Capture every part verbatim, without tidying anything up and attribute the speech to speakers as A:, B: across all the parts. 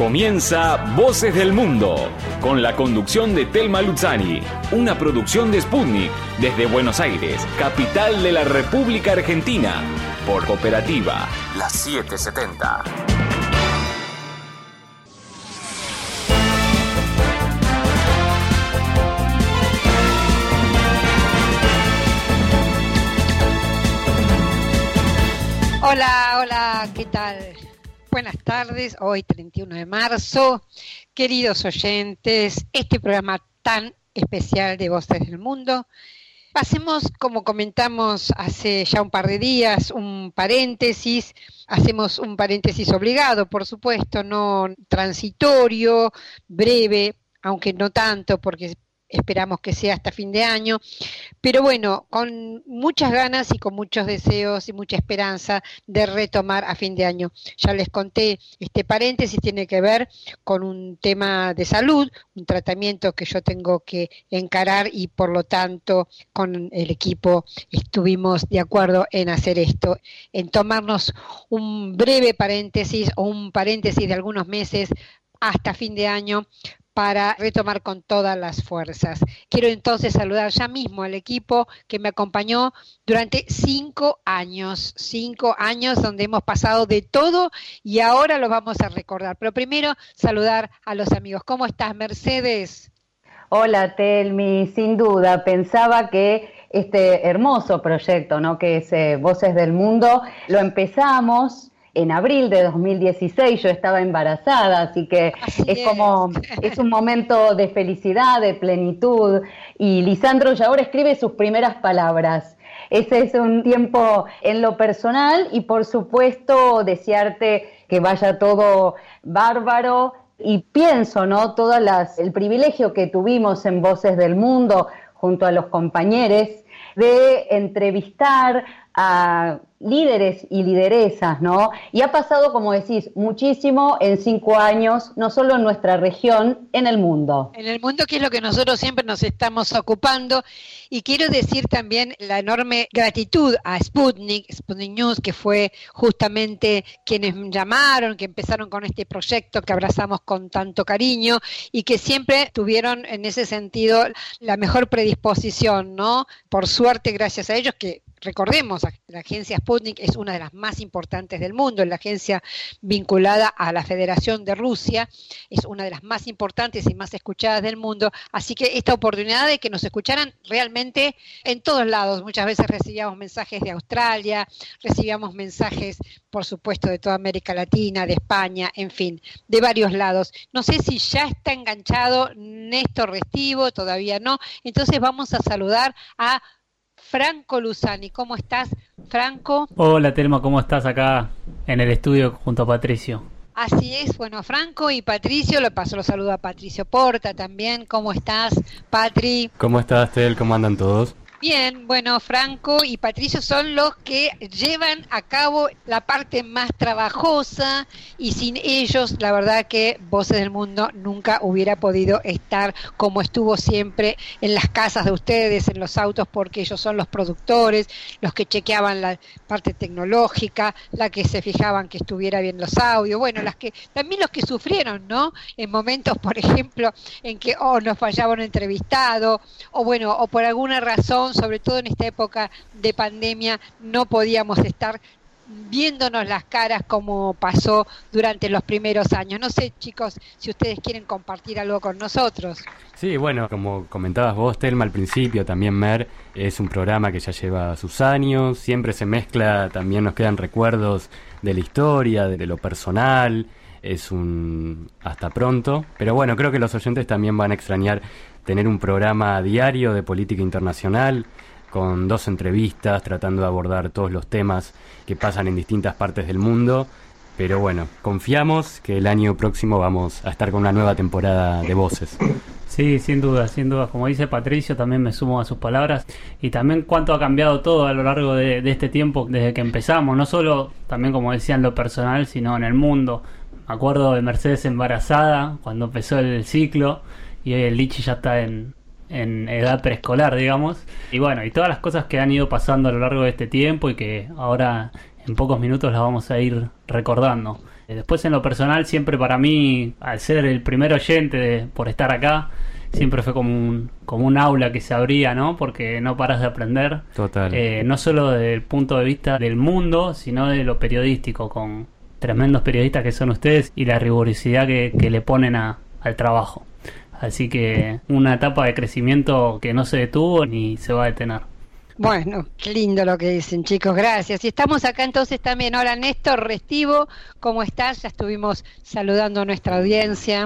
A: Comienza Voces del Mundo, con la conducción de Telma Luzzani, una producción de Sputnik, desde Buenos Aires, capital de la República Argentina, por Cooperativa, la setecientos setenta.
B: Hola, hola, ¿qué tal? Buenas tardes, hoy treinta y uno de marzo, queridos oyentes, este programa tan especial de Voces del Mundo. Hacemos, como comentamos hace ya un par de días, un paréntesis, hacemos un paréntesis obligado, por supuesto, no transitorio, breve, aunque no tanto, porque esperamos que sea hasta fin de año, pero bueno, con muchas ganas y con muchos deseos y mucha esperanza de retomar a fin de año. Ya les conté, este paréntesis tiene que ver con un tema de salud, un tratamiento que yo tengo que encarar y por lo tanto con el equipo estuvimos de acuerdo en hacer esto, en tomarnos un breve paréntesis o un paréntesis de algunos meses hasta fin de año, para retomar con todas las fuerzas. Quiero entonces saludar ya mismo al equipo que me acompañó durante cinco años, cinco años donde hemos pasado de todo y ahora lo vamos a recordar. Pero primero saludar a los amigos. ¿Cómo estás, Mercedes?
C: Hola, Telmi, sin duda, pensaba que este hermoso proyecto, ¿no?, que es eh, Voces del Mundo, lo empezamos en abril de dos mil dieciséis. Yo estaba embarazada, así que así es, es como, es un momento de felicidad, de plenitud, y Lisandro ya ahora escribe sus primeras palabras. Ese es un tiempo en lo personal y por supuesto desearte que vaya todo bárbaro, y pienso, ¿no?, todo las, el privilegio que tuvimos en Voces del Mundo junto a los compañeros de entrevistar a líderes y lideresas, ¿no? Y ha pasado, como decís, muchísimo en cinco años, no solo en nuestra región, en el mundo.
B: En el mundo, que es lo que nosotros siempre nos estamos ocupando. Y quiero decir también la enorme gratitud a Sputnik, Sputnik News, que fue justamente quienes llamaron, que empezaron con este proyecto que abrazamos con tanto cariño y que siempre tuvieron en ese sentido la mejor predisposición, ¿no? Por suerte, gracias a ellos, que recordemos, la agencia Sputnik es una de las más importantes del mundo, la agencia vinculada a la Federación de Rusia, es una de las más importantes y más escuchadas del mundo, así que esta oportunidad de que nos escucharan realmente en todos lados. Muchas veces recibíamos mensajes de Australia, recibíamos mensajes, por supuesto, de toda América Latina, de España, en fin, de varios lados. No sé si ya está enganchado Néstor Restivo, todavía no, entonces vamos a saludar a Franco Luzzani. ¿Cómo estás, Franco?
D: Hola, Telma, ¿cómo estás acá en el estudio junto a Patricio?
B: Así es, bueno, Franco y Patricio, lo paso, lo saludo a Patricio Porta también. ¿Cómo estás, Patri?
E: ¿Cómo estás, Tel? ¿Cómo andan todos?
B: Bien, bueno, Franco y Patricio son los que llevan a cabo la parte más trabajosa y sin ellos, la verdad que Voces del Mundo nunca hubiera podido estar como estuvo siempre en las casas de ustedes, en los autos, porque ellos son los productores, los que chequeaban la parte tecnológica, la que se fijaban que estuviera bien los audios, bueno, las que también los que sufrieron, ¿no? En momentos, por ejemplo, en que o oh, nos fallaba un entrevistado, o bueno, o por alguna razón, sobre todo en esta época de pandemia, no podíamos estar viéndonos las caras como pasó durante los primeros años. No sé, chicos, si ustedes quieren compartir algo con nosotros.
E: Sí, bueno, como comentabas vos, Telma, al principio, también Mer, es un programa que ya lleva sus años, siempre se mezcla, también nos quedan recuerdos de la historia, de lo personal, es un hasta pronto, pero bueno, creo que los oyentes también van a extrañar tener un programa diario de política internacional, con dos entrevistas, tratando de abordar todos los temas que pasan en distintas partes del mundo. Pero bueno, confiamos que el año próximo vamos a estar con una nueva temporada de Voces.
D: Sí, sin duda, sin duda. Como dice Patricio, también me sumo a sus palabras. Y también cuánto ha cambiado todo a lo largo de, de este tiempo desde que empezamos. No solo, también como decía, en lo personal, sino en el mundo. Me acuerdo de Mercedes embarazada, cuando empezó el ciclo, y el Lichi ya está en, en edad preescolar, digamos. Y bueno, y todas las cosas que han ido pasando a lo largo de este tiempo y que ahora en pocos minutos las vamos a ir recordando. Después en lo personal siempre para mí, al ser el primer oyente de, por estar acá, siempre fue como un, como un aula que se abría, ¿no? Porque no paras de aprender.
E: Total.
D: Eh, no solo desde el punto de vista del mundo, sino de lo periodístico, con tremendos periodistas que son ustedes y la rigurosidad que, que le ponen a, al trabajo. Así que una etapa de crecimiento que no se detuvo ni se va a detener.
B: Bueno, qué lindo lo que dicen, chicos, gracias. Y estamos acá entonces también. Hola, Néstor Restivo, ¿cómo estás? Ya estuvimos saludando a nuestra audiencia.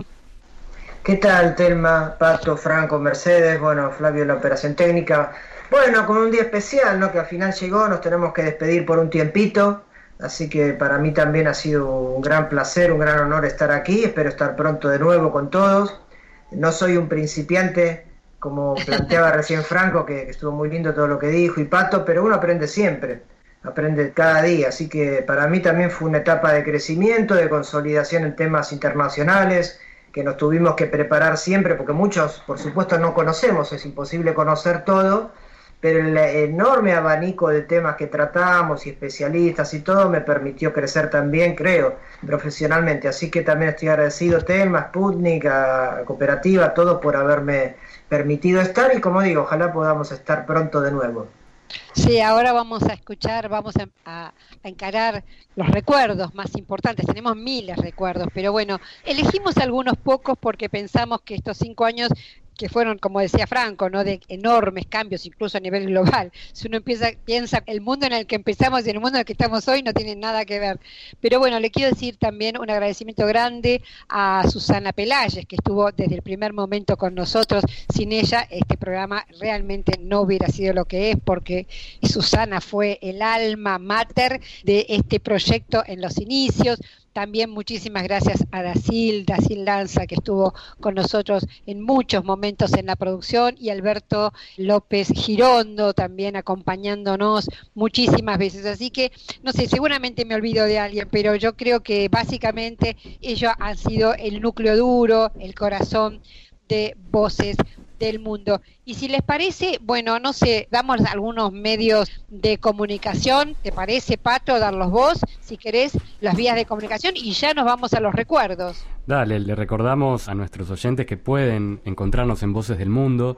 F: ¿Qué tal, Telma, Pato, Franco, Mercedes? Bueno, Flavio en la operación técnica. Bueno, como un día especial, ¿no? Que al final llegó, nos tenemos que despedir por un tiempito. Así que para mí también ha sido un gran placer, un gran honor estar aquí. Espero estar pronto de nuevo con todos. No soy un principiante, como planteaba recién Franco, que, que estuvo muy lindo todo lo que dijo, y Pato, pero uno aprende siempre, aprende cada día. Así que para mí también fue una etapa de crecimiento, de consolidación en temas internacionales, que nos tuvimos que preparar siempre, porque muchos, por supuesto, no conocemos, es imposible conocer todo, pero el enorme abanico de temas que tratamos y especialistas y todo me permitió crecer también, creo, profesionalmente. Así que también estoy agradecido, Telma, Sputnik, a Cooperativa, a todos por haberme permitido estar y, como digo, ojalá podamos estar pronto de nuevo.
B: Sí, ahora vamos a escuchar, vamos a, a, a encarar los recuerdos más importantes. Tenemos miles de recuerdos, pero bueno, elegimos algunos pocos porque pensamos que estos cinco años que fueron, como decía Franco, ¿no?, de enormes cambios, incluso a nivel global. Si uno empieza, piensa, el mundo en el que empezamos y el mundo en el que estamos hoy no tienen nada que ver. Pero bueno, le quiero decir también un agradecimiento grande a Susana Pelayes, que estuvo desde el primer momento con nosotros. Sin ella, este programa realmente no hubiera sido lo que es, porque Susana fue el alma mater de este proyecto en los inicios. También muchísimas gracias a Dacil, Dacil Lanza, que estuvo con nosotros en muchos momentos en la producción, y Alberto López Girondo también acompañándonos muchísimas veces. Así que, no sé, seguramente me olvido de alguien, pero yo creo que básicamente ellos han sido el núcleo duro, el corazón de Voces del Mundo. Y si les parece, bueno, no sé, damos algunos medios de comunicación, ¿te parece, Pato, darlos vos, si querés, las vías de comunicación, y ya nos vamos a los recuerdos? Dale, le recordamos a nuestros oyentes que pueden encontrarnos en Voces del Mundo,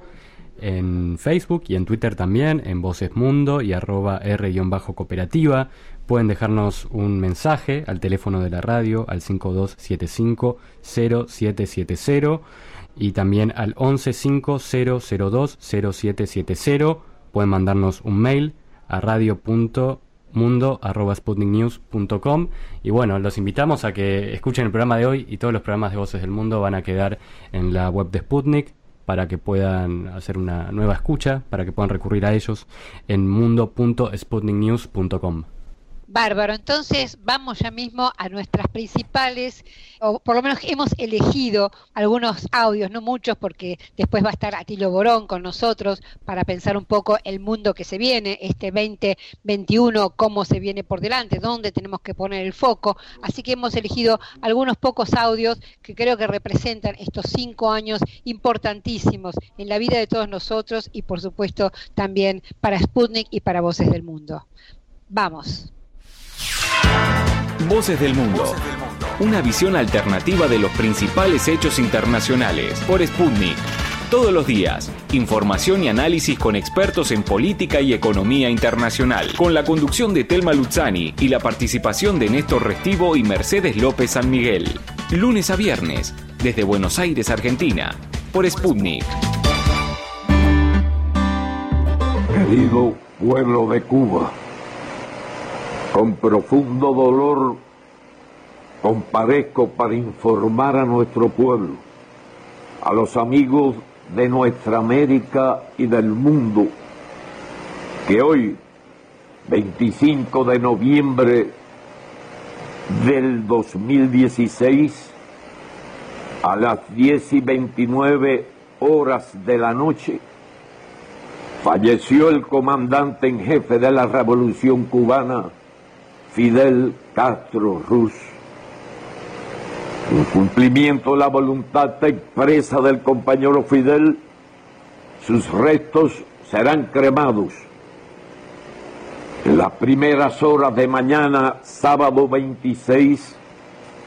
B: en Facebook y en Twitter también, en Voces Mundo y arroba R-cooperativa. Pueden dejarnos un mensaje al teléfono de la radio, al cinco dos siete cinco cero siete siete cero, y también al once cinco cero cero dos cero siete siete cero. Pueden mandarnos un mail a radio punto mundo arroba sputnik news punto com. Y bueno, los invitamos a que escuchen el programa de hoy, y todos los programas de Voces del Mundo van a quedar en la web de Sputnik para que puedan hacer una nueva escucha, para que puedan recurrir a ellos en mundo punto sputnik news punto com. Bárbaro, entonces vamos ya mismo a nuestras principales, o por lo menos hemos elegido algunos audios, no muchos, porque después va a estar Atilio Borón con nosotros para pensar un poco el mundo que se viene, este veinte veintiuno, cómo se viene por delante, dónde tenemos que poner el foco. Así que hemos elegido algunos pocos audios que creo que representan estos cinco años importantísimos en la vida de todos nosotros, y por supuesto también para Sputnik y para Voces del Mundo. Vamos.
A: Voces del Mundo, una visión alternativa de los principales hechos internacionales por Sputnik. Todos los días, información y análisis con expertos en política y economía internacional, con la conducción de Telma Luzzani y la participación de Néstor Restivo y Mercedes López San Miguel. Lunes a viernes, desde Buenos Aires, Argentina, por Sputnik.
G: Querido pueblo de Cuba, con profundo dolor comparezco para informar a nuestro pueblo, a los amigos de nuestra América y del mundo, que hoy, veinticinco de noviembre del dos mil dieciséis, a las diez y veintinueve horas de la noche, falleció el comandante en jefe de la Revolución Cubana, Fidel Castro Ruz. En cumplimiento de la voluntad expresa del compañero Fidel, sus restos serán cremados en las primeras horas de mañana, sábado veintiséis,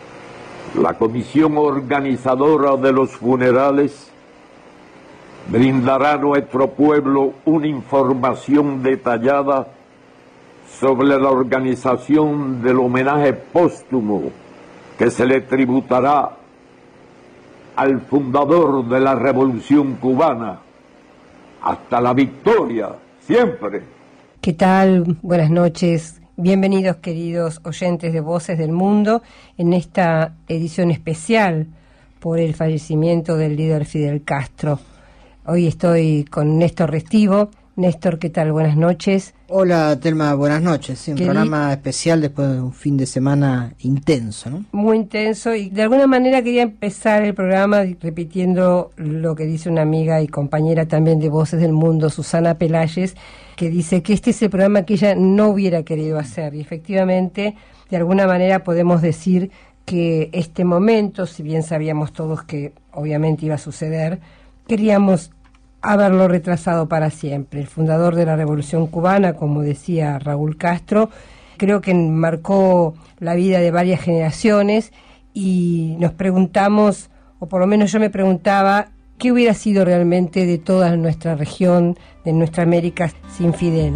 G: La comisión organizadora de los funerales brindará a nuestro pueblo una información detallada sobre la organización del homenaje póstumo que se le tributará al fundador de la Revolución Cubana, hasta la victoria, siempre.
H: ¿Qué tal? Buenas noches. Bienvenidos, queridos oyentes de Voces del Mundo, en esta edición especial por el fallecimiento del líder Fidel Castro. Hoy estoy con Néstor Restivo. Néstor, ¿qué tal? Buenas noches.
I: Hola, Telma, buenas noches. Sí, un
H: Qué
I: programa
H: li-
I: especial después de un fin de semana intenso, ¿no?
H: Muy intenso, y de alguna manera quería empezar el programa repitiendo lo que dice una amiga y compañera también de Voces del Mundo, Susana Pelayes, que dice que este es el programa que ella no hubiera querido hacer, y efectivamente, de alguna manera podemos decir que este momento, si bien sabíamos todos que obviamente iba a suceder, queríamos haberlo retrasado para siempre. El fundador de la Revolución Cubana, como decía Raúl Castro, creo que marcó la vida de varias generaciones, y nos preguntamos, o por lo menos yo me preguntaba, ¿qué hubiera sido realmente de toda nuestra región, de nuestra América, sin Fidel?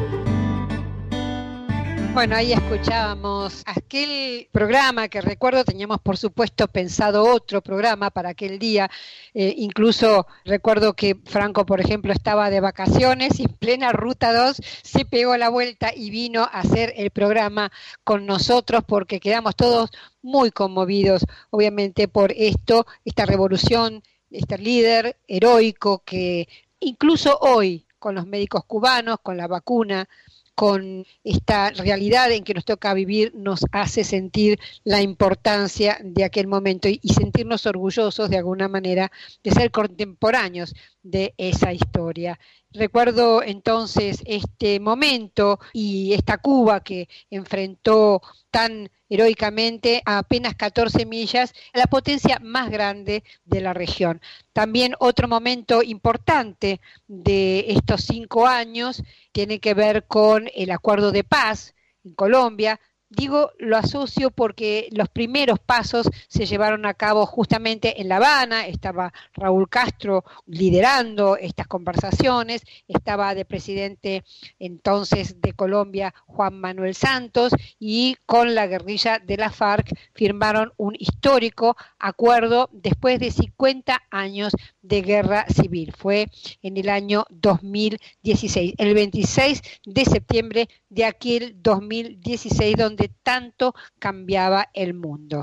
B: Bueno, ahí escuchábamos aquel programa que recuerdo, teníamos por supuesto pensado otro programa para aquel día, eh, incluso recuerdo que Franco, por ejemplo, estaba de vacaciones y en plena Ruta dos se pegó la vuelta y vino a hacer el programa con nosotros, porque quedamos todos muy conmovidos, obviamente, por esto, esta revolución, este líder heroico que incluso hoy, con los médicos cubanos, con la vacuna, con esta realidad en que nos toca vivir, nos hace sentir la importancia de aquel momento y, y sentirnos orgullosos de alguna manera de ser contemporáneos de esa historia. Recuerdo entonces este momento y esta Cuba que enfrentó tan heroicamente a apenas catorce millas la potencia más grande de la región. También otro momento importante de estos cinco años tiene que ver con el acuerdo de paz en Colombia. Digo, lo asocio porque los primeros pasos se llevaron a cabo justamente en La Habana. Estaba Raúl Castro liderando estas conversaciones, estaba de presidente entonces de Colombia Juan Manuel Santos, y con la guerrilla de la FARC firmaron un histórico acuerdo después de cincuenta años de guerra civil. Fue en el año dos mil dieciséis, el veintiséis de septiembre de aquel dos mil dieciséis, donde tanto cambiaba el mundo.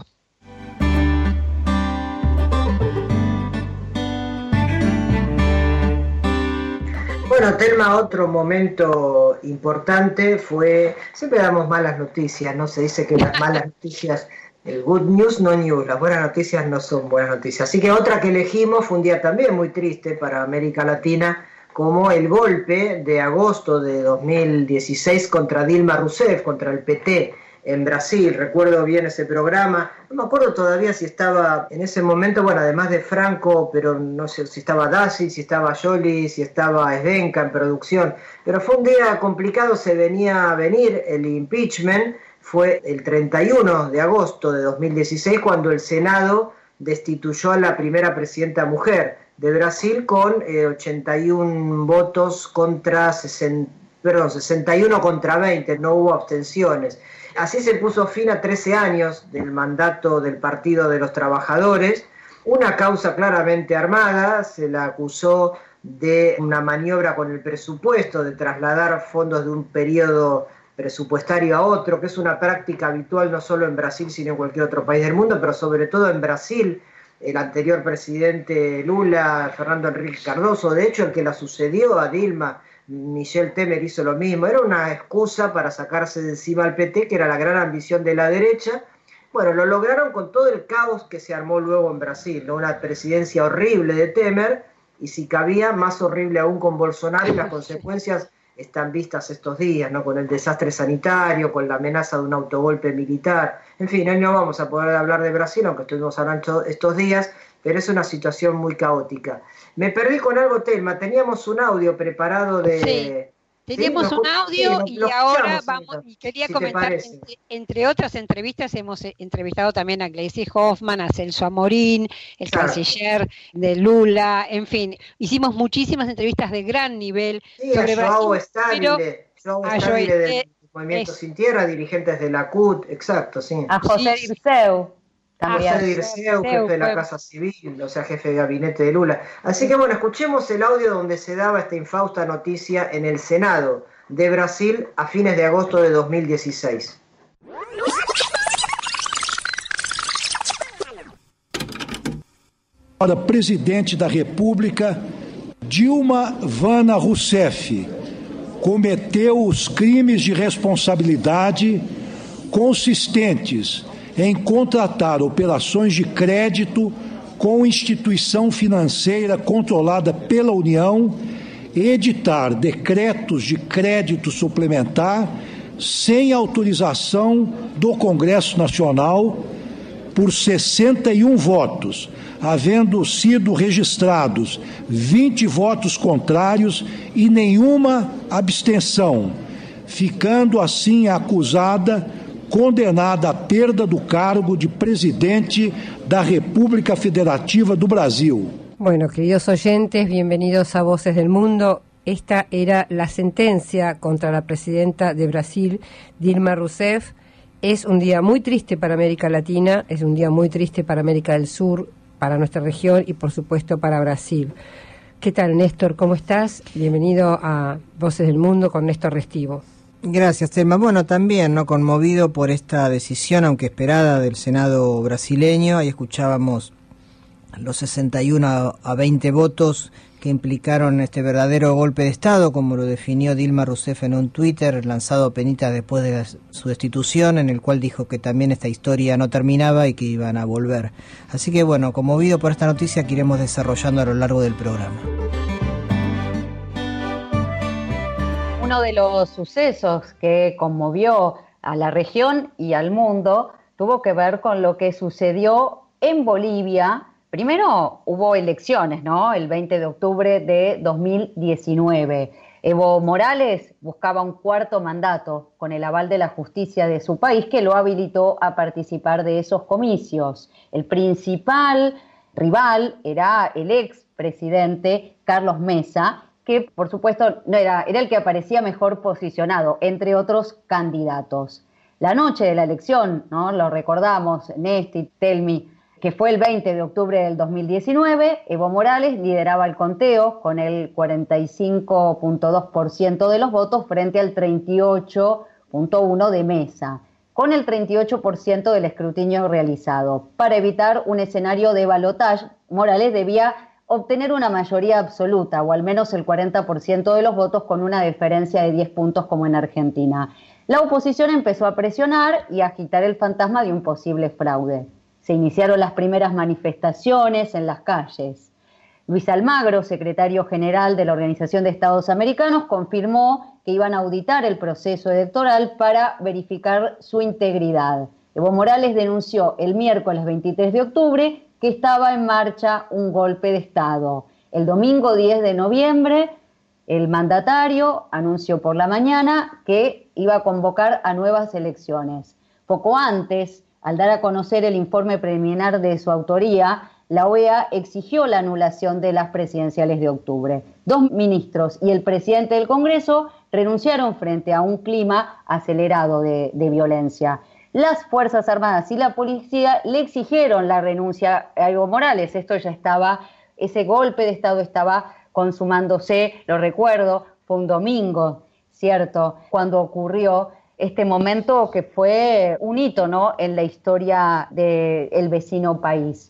F: Bueno, Telma, otro momento importante fue, siempre damos malas noticias, ¿no? Se dice que las malas noticias, el good news no news, las buenas noticias no son buenas noticias. Así que otra que elegimos fue un día también muy triste para América Latina, como el golpe de agosto de dos mil dieciséis contra Dilma Rousseff, contra el P T en Brasil. Recuerdo bien ese programa, no me acuerdo todavía si estaba en ese momento, bueno, además de Franco, pero no sé si estaba Dassi, si estaba Joly, si estaba Svenka en producción, pero fue un día complicado, se venía a venir el impeachment. Fue el treinta y uno de agosto de dos mil dieciséis cuando el Senado destituyó a la primera presidenta mujer de Brasil con eh, ochenta y uno votos contra sesenta, perdón, sesenta y uno contra veinte, no hubo abstenciones. Así se puso fin a trece años del mandato del Partido de los Trabajadores, una causa claramente armada. Se la acusó de una maniobra con el presupuesto, de trasladar fondos de un periodo presupuestario a otro, que es una práctica habitual no solo en Brasil, sino en cualquier otro país del mundo, pero sobre todo en Brasil. El anterior presidente Lula, Fernando Henrique Cardoso, de hecho el que la sucedió a Dilma, Michel Temer, hizo lo mismo. Era una excusa para sacarse de encima al P T, que era la gran ambición de la derecha. Bueno, lo lograron con todo el caos que se armó luego en Brasil, ¿no? Una presidencia horrible de Temer, y si cabía, más horrible aún con Bolsonaro, y las consecuencias están vistas estos días, ¿no? Con el desastre sanitario, con la amenaza de un autogolpe militar. En fin, hoy no vamos a poder hablar de Brasil, aunque estuvimos hablando estos días, pero es una situación muy caótica. Me perdí con algo, Telma. Teníamos un audio preparado de,
B: sí. Tenemos
F: ¿Sí?
B: un audio
F: sí,
B: y
F: lo
B: ahora
F: escuchamos,
B: vamos, y quería
F: si te
B: comentar,
F: parece.
B: entre, entre otras entrevistas hemos entrevistado también a Gleisi Hoffmann, a Celso Amorín, el
F: Claro.
B: canciller de Lula, en fin, hicimos muchísimas entrevistas de gran nivel
F: Sí,
B: sobre
F: a Joao
B: Brasil, pero
F: Stabile, Joao
B: a
F: Stabile
B: Joe-
F: del Movimiento
B: es-
F: Sin Tierra, dirigentes de la C U T, exacto, sí.
C: A José
B: Sí, sí.
C: Dirceu
B: A
C: también.
F: José
B: José
F: Dirceu,
B: Dirceu
F: jefe de la
B: fue-
F: Casa Civil, o sea, jefe de gabinete de Lula. Así que bueno, escuchemos el audio donde se daba esta infausta noticia en el Senado de Brasil a fines de agosto de dos mil dieciséis.
J: Para presidente da República, Dilma Vana Rousseff cometeu os crimes de responsabilidade consistentes em contratar operações de crédito com instituição financeira controlada pela União, editar decretos de crédito suplementar sem autorização do Congresso Nacional por sessenta e um votos, havendo sido registrados vinte votos contrários e nenhuma abstenção, ficando assim acusada, condenada à perda do cargo de presidente da República Federativa do Brasil.
H: Bueno, queridos oyentes, bienvenidos a Voces del Mundo. Esta era la sentencia contra la presidenta de Brasil, Dilma Rousseff. Es un día muy triste para América Latina, es un día muy triste para América del Sur, para nuestra región y por supuesto para Brasil. ¿Qué tal, Néstor? ¿Cómo estás? Bienvenido a Voces del Mundo con Néstor Restivo.
I: Gracias, Telma. Bueno, también, ¿no?, conmovido por esta decisión, aunque esperada, del Senado brasileño. Ahí escuchábamos los sesenta y uno a veinte votos que implicaron este verdadero golpe de Estado, como lo definió Dilma Rousseff en un Twitter lanzado apenas después de su destitución, en el cual dijo que también esta historia no terminaba y que iban a volver. Así que, bueno, conmovido por esta noticia que iremos desarrollando a lo largo del programa.
C: Uno de los sucesos que conmovió a la región y al mundo tuvo que ver con lo que sucedió en Bolivia. Primero hubo elecciones, ¿no? El veinte de octubre de dos mil diecinueve. Evo Morales buscaba un cuarto mandato con el aval de la justicia de su país, que lo habilitó a participar de esos comicios. El principal rival era el expresidente Carlos Mesa, que por supuesto no era, era el que aparecía mejor posicionado, entre otros candidatos. La noche de la elección, ¿no?, lo recordamos, Nesti, Telmi, que fue el veinte de octubre del dos mil diecinueve, Evo Morales lideraba el conteo con el cuarenta y cinco punto dos por ciento de los votos frente al treinta y ocho punto uno por ciento de Mesa, con el treinta y ocho por ciento del escrutinio realizado. Para evitar un escenario de balotaje, Morales debía obtener una mayoría absoluta, o al menos el cuarenta por ciento de los votos, con una diferencia de diez puntos como en Argentina. La oposición empezó a presionar y a agitar el fantasma de un posible fraude. Se iniciaron las primeras manifestaciones en las calles. Luis Almagro, secretario general de la Organización de Estados Americanos, confirmó que iban a auditar el proceso electoral para verificar su integridad. Evo Morales denunció el miércoles veintitrés de octubre que estaba en marcha un golpe de Estado. El domingo diez de noviembre, el mandatario anunció por la mañana que iba a convocar a nuevas elecciones. Poco antes, al dar a conocer el informe preliminar de su autoría, la O E A exigió la anulación de las presidenciales de octubre. Dos ministros y el presidente del Congreso renunciaron frente a un clima acelerado de, de violencia. Las Fuerzas Armadas y la policía le exigieron la renuncia a Evo Morales. Esto ya estaba, ese golpe de Estado estaba consumándose, lo recuerdo, fue un domingo, ¿cierto?, cuando ocurrió este momento que fue un hito, ¿no?, en la historia del vecino país.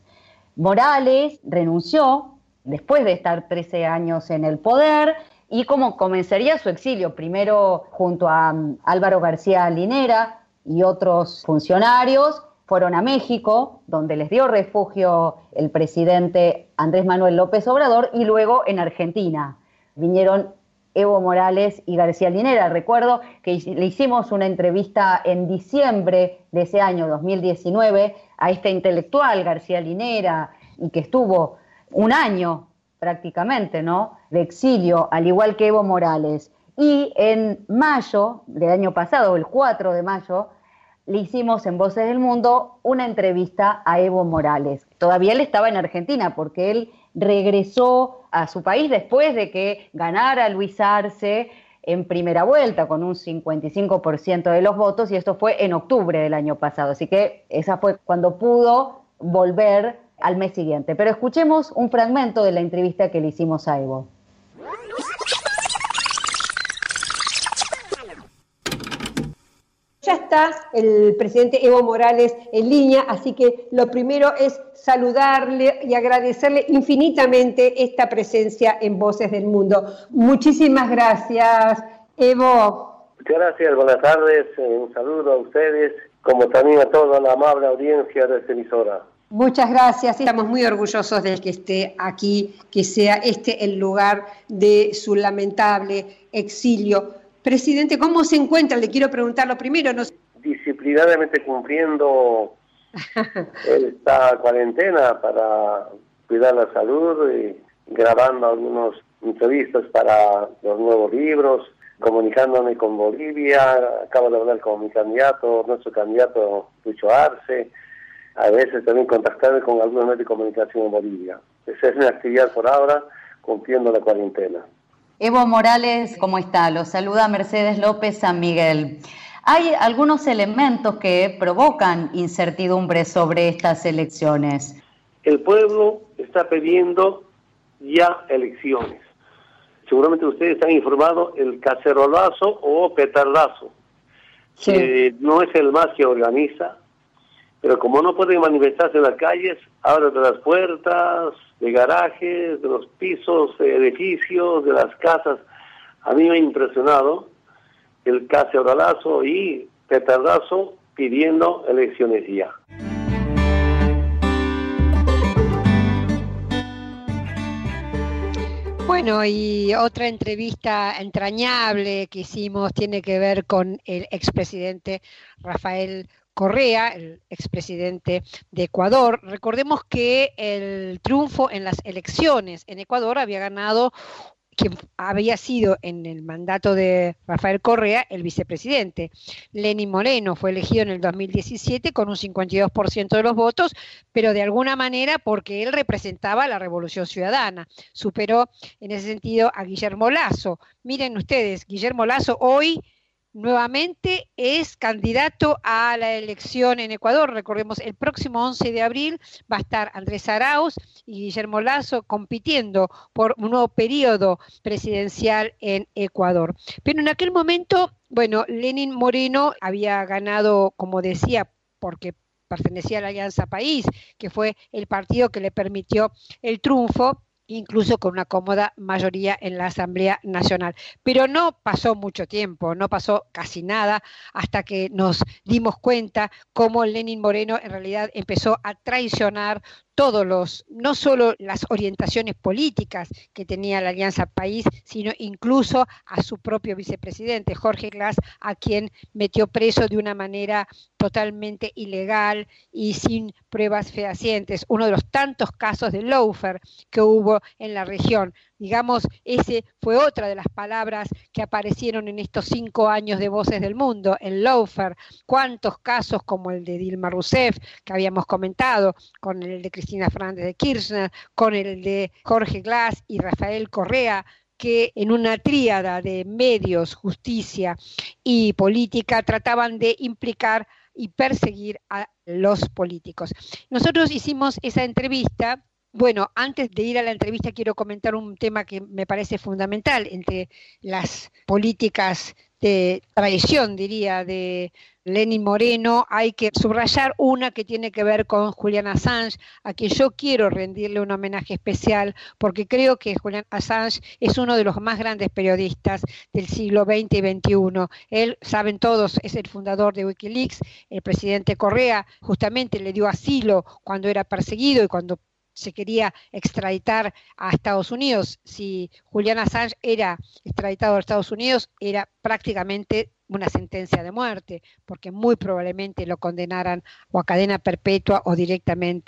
C: Morales renunció después de estar trece años en el poder y como comenzaría su exilio, primero junto a um, Álvaro García Linera y otros funcionarios, fueron a México, donde les dio refugio el presidente Andrés Manuel López Obrador, y luego en Argentina. Vinieron Evo Morales y García Linera. Recuerdo que le hicimos una entrevista en diciembre de ese año dos mil diecinueve a este intelectual García Linera, y que estuvo un año prácticamente, ¿no?, de exilio, al igual que Evo Morales. Y en mayo del año pasado, el cuatro de mayo, le hicimos en Voces del Mundo una entrevista a Evo Morales. Todavía él estaba en Argentina porque él regresó a su país después de que ganara Luis Arce en primera vuelta con un cincuenta y cinco por ciento de los votos, y esto fue en octubre del año pasado. Así que esa fue cuando pudo volver al mes siguiente. Pero escuchemos un fragmento de la entrevista que le hicimos a Evo.
K: Ya está el presidente Evo Morales en línea, así que lo primero es saludarle y agradecerle infinitamente esta presencia en Voces del Mundo. Muchísimas gracias, Evo.
L: Muchas gracias, buenas tardes, un saludo a ustedes, como también a toda la amable audiencia de esta emisora.
K: Muchas gracias, estamos muy orgullosos de que esté aquí, que sea este el lugar de su lamentable exilio. Presidente, ¿cómo se encuentra? Le quiero preguntar lo primero. No...
L: Disciplinadamente cumpliendo esta cuarentena para cuidar la salud y grabando algunas entrevistas para los nuevos libros, comunicándome con Bolivia. Acabo de hablar con mi candidato, nuestro candidato Lucho Arce. A veces también contactarme con algunos medios de comunicación en Bolivia. Esa es mi actividad por ahora, cumpliendo la cuarentena.
C: Evo Morales, ¿cómo está? Lo saluda Mercedes López San Miguel. Hay algunos elementos que provocan incertidumbre sobre estas elecciones.
L: El pueblo está pidiendo ya elecciones. Seguramente ustedes están informados el cacerolazo o petardazo. Sí. Eh, no es el MAS que organiza, pero como no pueden manifestarse en las calles, abren de las puertas, de garajes, de los pisos, de edificios, de las casas. A mí me ha impresionado el cacerolazo y petardazo pidiendo elecciones ya.
B: Bueno, y otra entrevista entrañable que hicimos tiene que ver con el expresidente Rafael Correa, el expresidente de Ecuador. Recordemos que el triunfo en las elecciones en Ecuador había ganado quien había sido en el mandato de Rafael Correa el vicepresidente. Lenín Moreno fue elegido en el dos mil diecisiete con un cincuenta y dos por ciento de los votos, pero de alguna manera porque él representaba la Revolución Ciudadana. Superó en ese sentido a Guillermo Lasso. Miren ustedes, Guillermo Lasso hoy nuevamente es candidato a la elección en Ecuador. Recordemos, el próximo once de abril va a estar Andrés Arauz y Guillermo Lasso compitiendo por un nuevo periodo presidencial en Ecuador. Pero en aquel momento, bueno, Lenín Moreno había ganado, como decía, porque pertenecía a la Alianza País, que fue el partido que le permitió el triunfo, incluso con una cómoda mayoría en la Asamblea Nacional. Pero no pasó mucho tiempo, no pasó casi nada, hasta que nos dimos cuenta cómo Lenín Moreno en realidad empezó a traicionar todos los, no solo las orientaciones políticas que tenía la Alianza País, sino incluso a su propio vicepresidente, Jorge Glass, a quien metió preso de una manera totalmente ilegal y sin pruebas fehacientes. Uno de los tantos casos de lawfare que hubo en la región. Digamos, ese fue otra de las palabras que aparecieron en estos cinco años de Voces del Mundo, el lawfare. Cuántos casos como el de Dilma Rousseff, que habíamos comentado, con el de Cristina Fernández de Kirchner, con el de Jorge Glass y Rafael Correa, que en una tríada de medios, justicia y política trataban de implicar y perseguir a los políticos. Nosotros hicimos esa entrevista. Bueno, antes de ir a la entrevista quiero comentar un tema que me parece fundamental entre las políticas de traición, diría, de Lenín Moreno. Hay que subrayar una que tiene que ver con Julian Assange, a quien yo quiero rendirle un homenaje especial, porque creo que Julian Assange es uno de los más grandes periodistas del siglo veinte y veintiuno. Él, saben todos, es el fundador de Wikileaks. El presidente Correa justamente le dio asilo cuando era perseguido y cuando se quería extraditar a Estados Unidos. Si Julian Assange era extraditado a Estados Unidos, era prácticamente una sentencia de muerte, porque muy probablemente lo condenaran o a cadena perpetua o directamente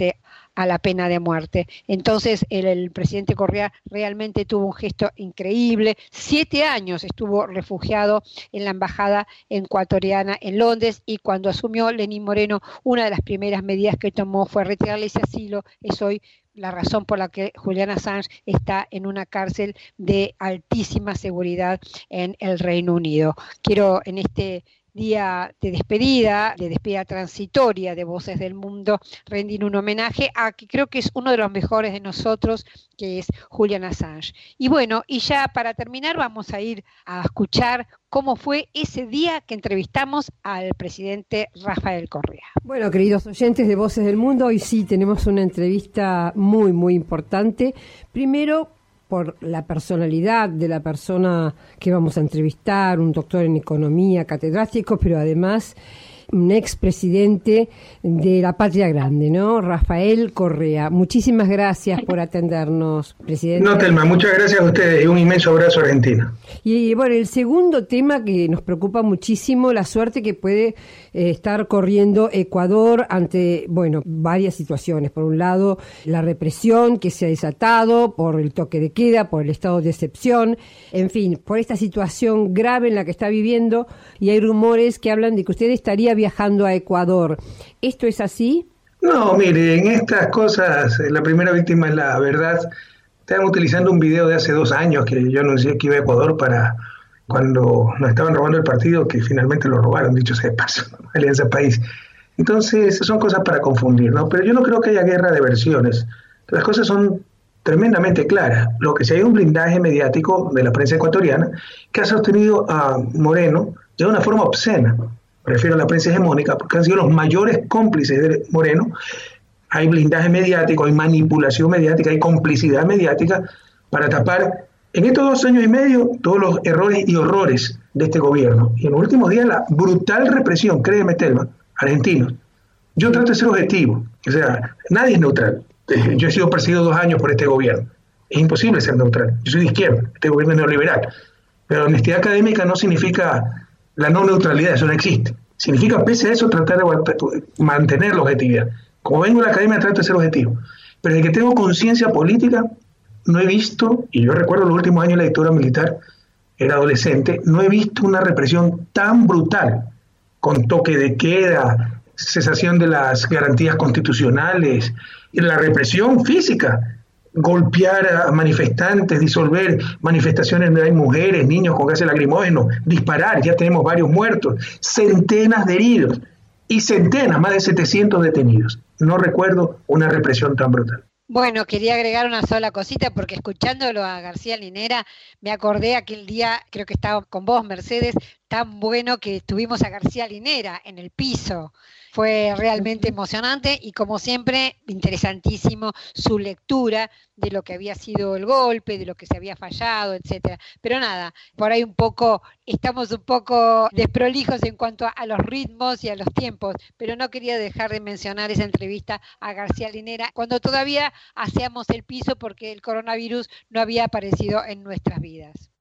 B: a la pena de muerte. Entonces el, el presidente Correa realmente tuvo un gesto increíble. Siete años estuvo refugiado en la embajada ecuatoriana en Londres, y cuando asumió Lenín Moreno, una de las primeras medidas que tomó fue retirarle ese asilo. Es hoy la razón por la que Julian Assange está en una cárcel de altísima seguridad en el Reino Unido. Quiero en este día de despedida, de despedida transitoria de Voces del Mundo, rendir un homenaje a que creo que es uno de los mejores de nosotros, que es Julian Assange. Y bueno, y ya para terminar vamos a ir a escuchar cómo fue ese día que entrevistamos al presidente Rafael Correa.
H: Bueno, queridos oyentes de Voces del Mundo, hoy sí tenemos una entrevista muy, muy importante. Primero, por la personalidad de la persona que vamos a entrevistar, un doctor en economía, catedrático, pero además un expresidente de la Patria Grande, ¿no? Rafael Correa. Muchísimas gracias por atendernos, presidente.
M: No, Telma, muchas gracias a ustedes y un inmenso abrazo a Argentina.
H: Y bueno, el segundo tema que nos preocupa muchísimo, la suerte que puede eh, estar corriendo Ecuador ante, bueno, varias situaciones. Por un lado, la represión que se ha desatado por el toque de queda, por el estado de excepción, en fin, por esta situación grave en la que está viviendo, y hay rumores que hablan de que usted estaría viajando a Ecuador. ¿Esto es así?
M: No, mire, en estas cosas la primera víctima es la verdad. Estaban utilizando un video de hace dos años que yo anuncié que iba a Ecuador para cuando nos estaban robando el partido, que finalmente lo robaron, dicho sea de paso, Alianza País. Entonces son cosas para confundir, ¿no? Pero yo no creo que haya guerra de versiones. Las cosas son tremendamente claras. Lo que sí hay un blindaje mediático de la prensa ecuatoriana que ha sostenido a Moreno de una forma obscena. Me refiero a la prensa hegemónica, porque han sido los mayores cómplices de Moreno. Hay blindaje mediático, hay manipulación mediática, hay complicidad mediática para tapar en estos dos años y medio todos los errores y horrores de este gobierno. Y en los últimos días la brutal represión, créeme, Telma, argentinos. Yo trato de ser objetivo, o sea, nadie es neutral. Yo he sido perseguido dos años por este gobierno. Es imposible ser neutral. Yo soy de izquierda, este gobierno es neoliberal. Pero la honestidad académica no significa la no neutralidad, eso no existe. Significa, pese a eso, tratar de mantener la objetividad. Como vengo de la academia, trato de ser objetivo. Pero desde que tengo conciencia política, no he visto, y yo recuerdo los últimos años de la dictadura militar, era adolescente, no he visto una represión tan brutal, con toque de queda, cesación de las garantías constitucionales, y la represión física, golpear a manifestantes, disolver manifestaciones donde hay mujeres, niños con gases lacrimógenos, disparar, ya tenemos varios muertos, centenas de heridos y centenas, más de setecientos detenidos. No recuerdo una represión tan brutal.
B: Bueno, quería agregar una sola cosita, porque escuchándolo a García Linera, me acordé aquel día, creo que estaba con vos, Mercedes, tan bueno que tuvimos a García Linera en el piso. Fue realmente emocionante y, como siempre, interesantísimo su lectura de lo que había sido el golpe, de lo que se había fallado, etcétera. Pero nada, por ahí un poco, estamos un poco desprolijos en cuanto a, a los ritmos y a los tiempos, pero no quería dejar de mencionar esa entrevista a García Linera cuando todavía hacíamos el piso, porque el coronavirus no había aparecido en nuestras vidas.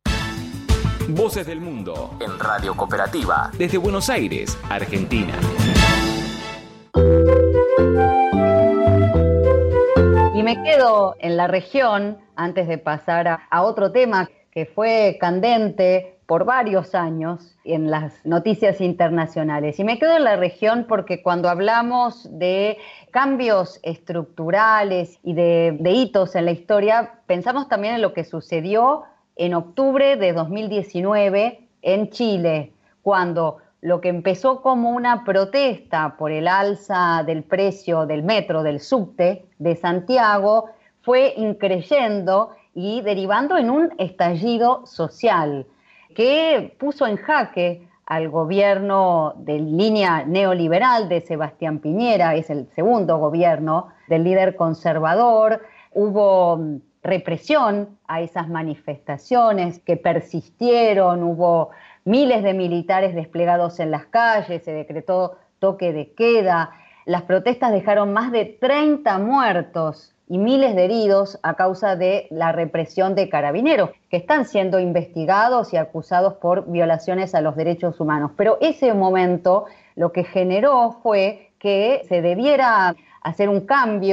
A: Voces del Mundo en Radio Cooperativa desde Buenos Aires, Argentina.
C: Y me quedo en la región antes de pasar a, a otro tema que fue candente por varios años en las noticias internacionales. Y me quedo en la región porque cuando hablamos de cambios estructurales y de, de hitos en la historia, pensamos también en lo que sucedió en octubre de dos mil diecinueve en Chile, cuando lo que empezó como una protesta por el alza del precio del metro, del subte de Santiago, fue increyendo y derivando en un estallido social que puso en jaque al gobierno de línea neoliberal de Sebastián Piñera. Es el segundo gobierno del líder conservador. Hubo represión a esas manifestaciones que persistieron, hubo miles de militares desplegados en las calles, se decretó toque de queda. Las protestas dejaron más de treinta muertos y miles de heridos a causa de la represión de carabineros, que están siendo investigados y acusados por violaciones a los derechos humanos. Pero ese momento lo que generó fue que se debiera hacer un cambio,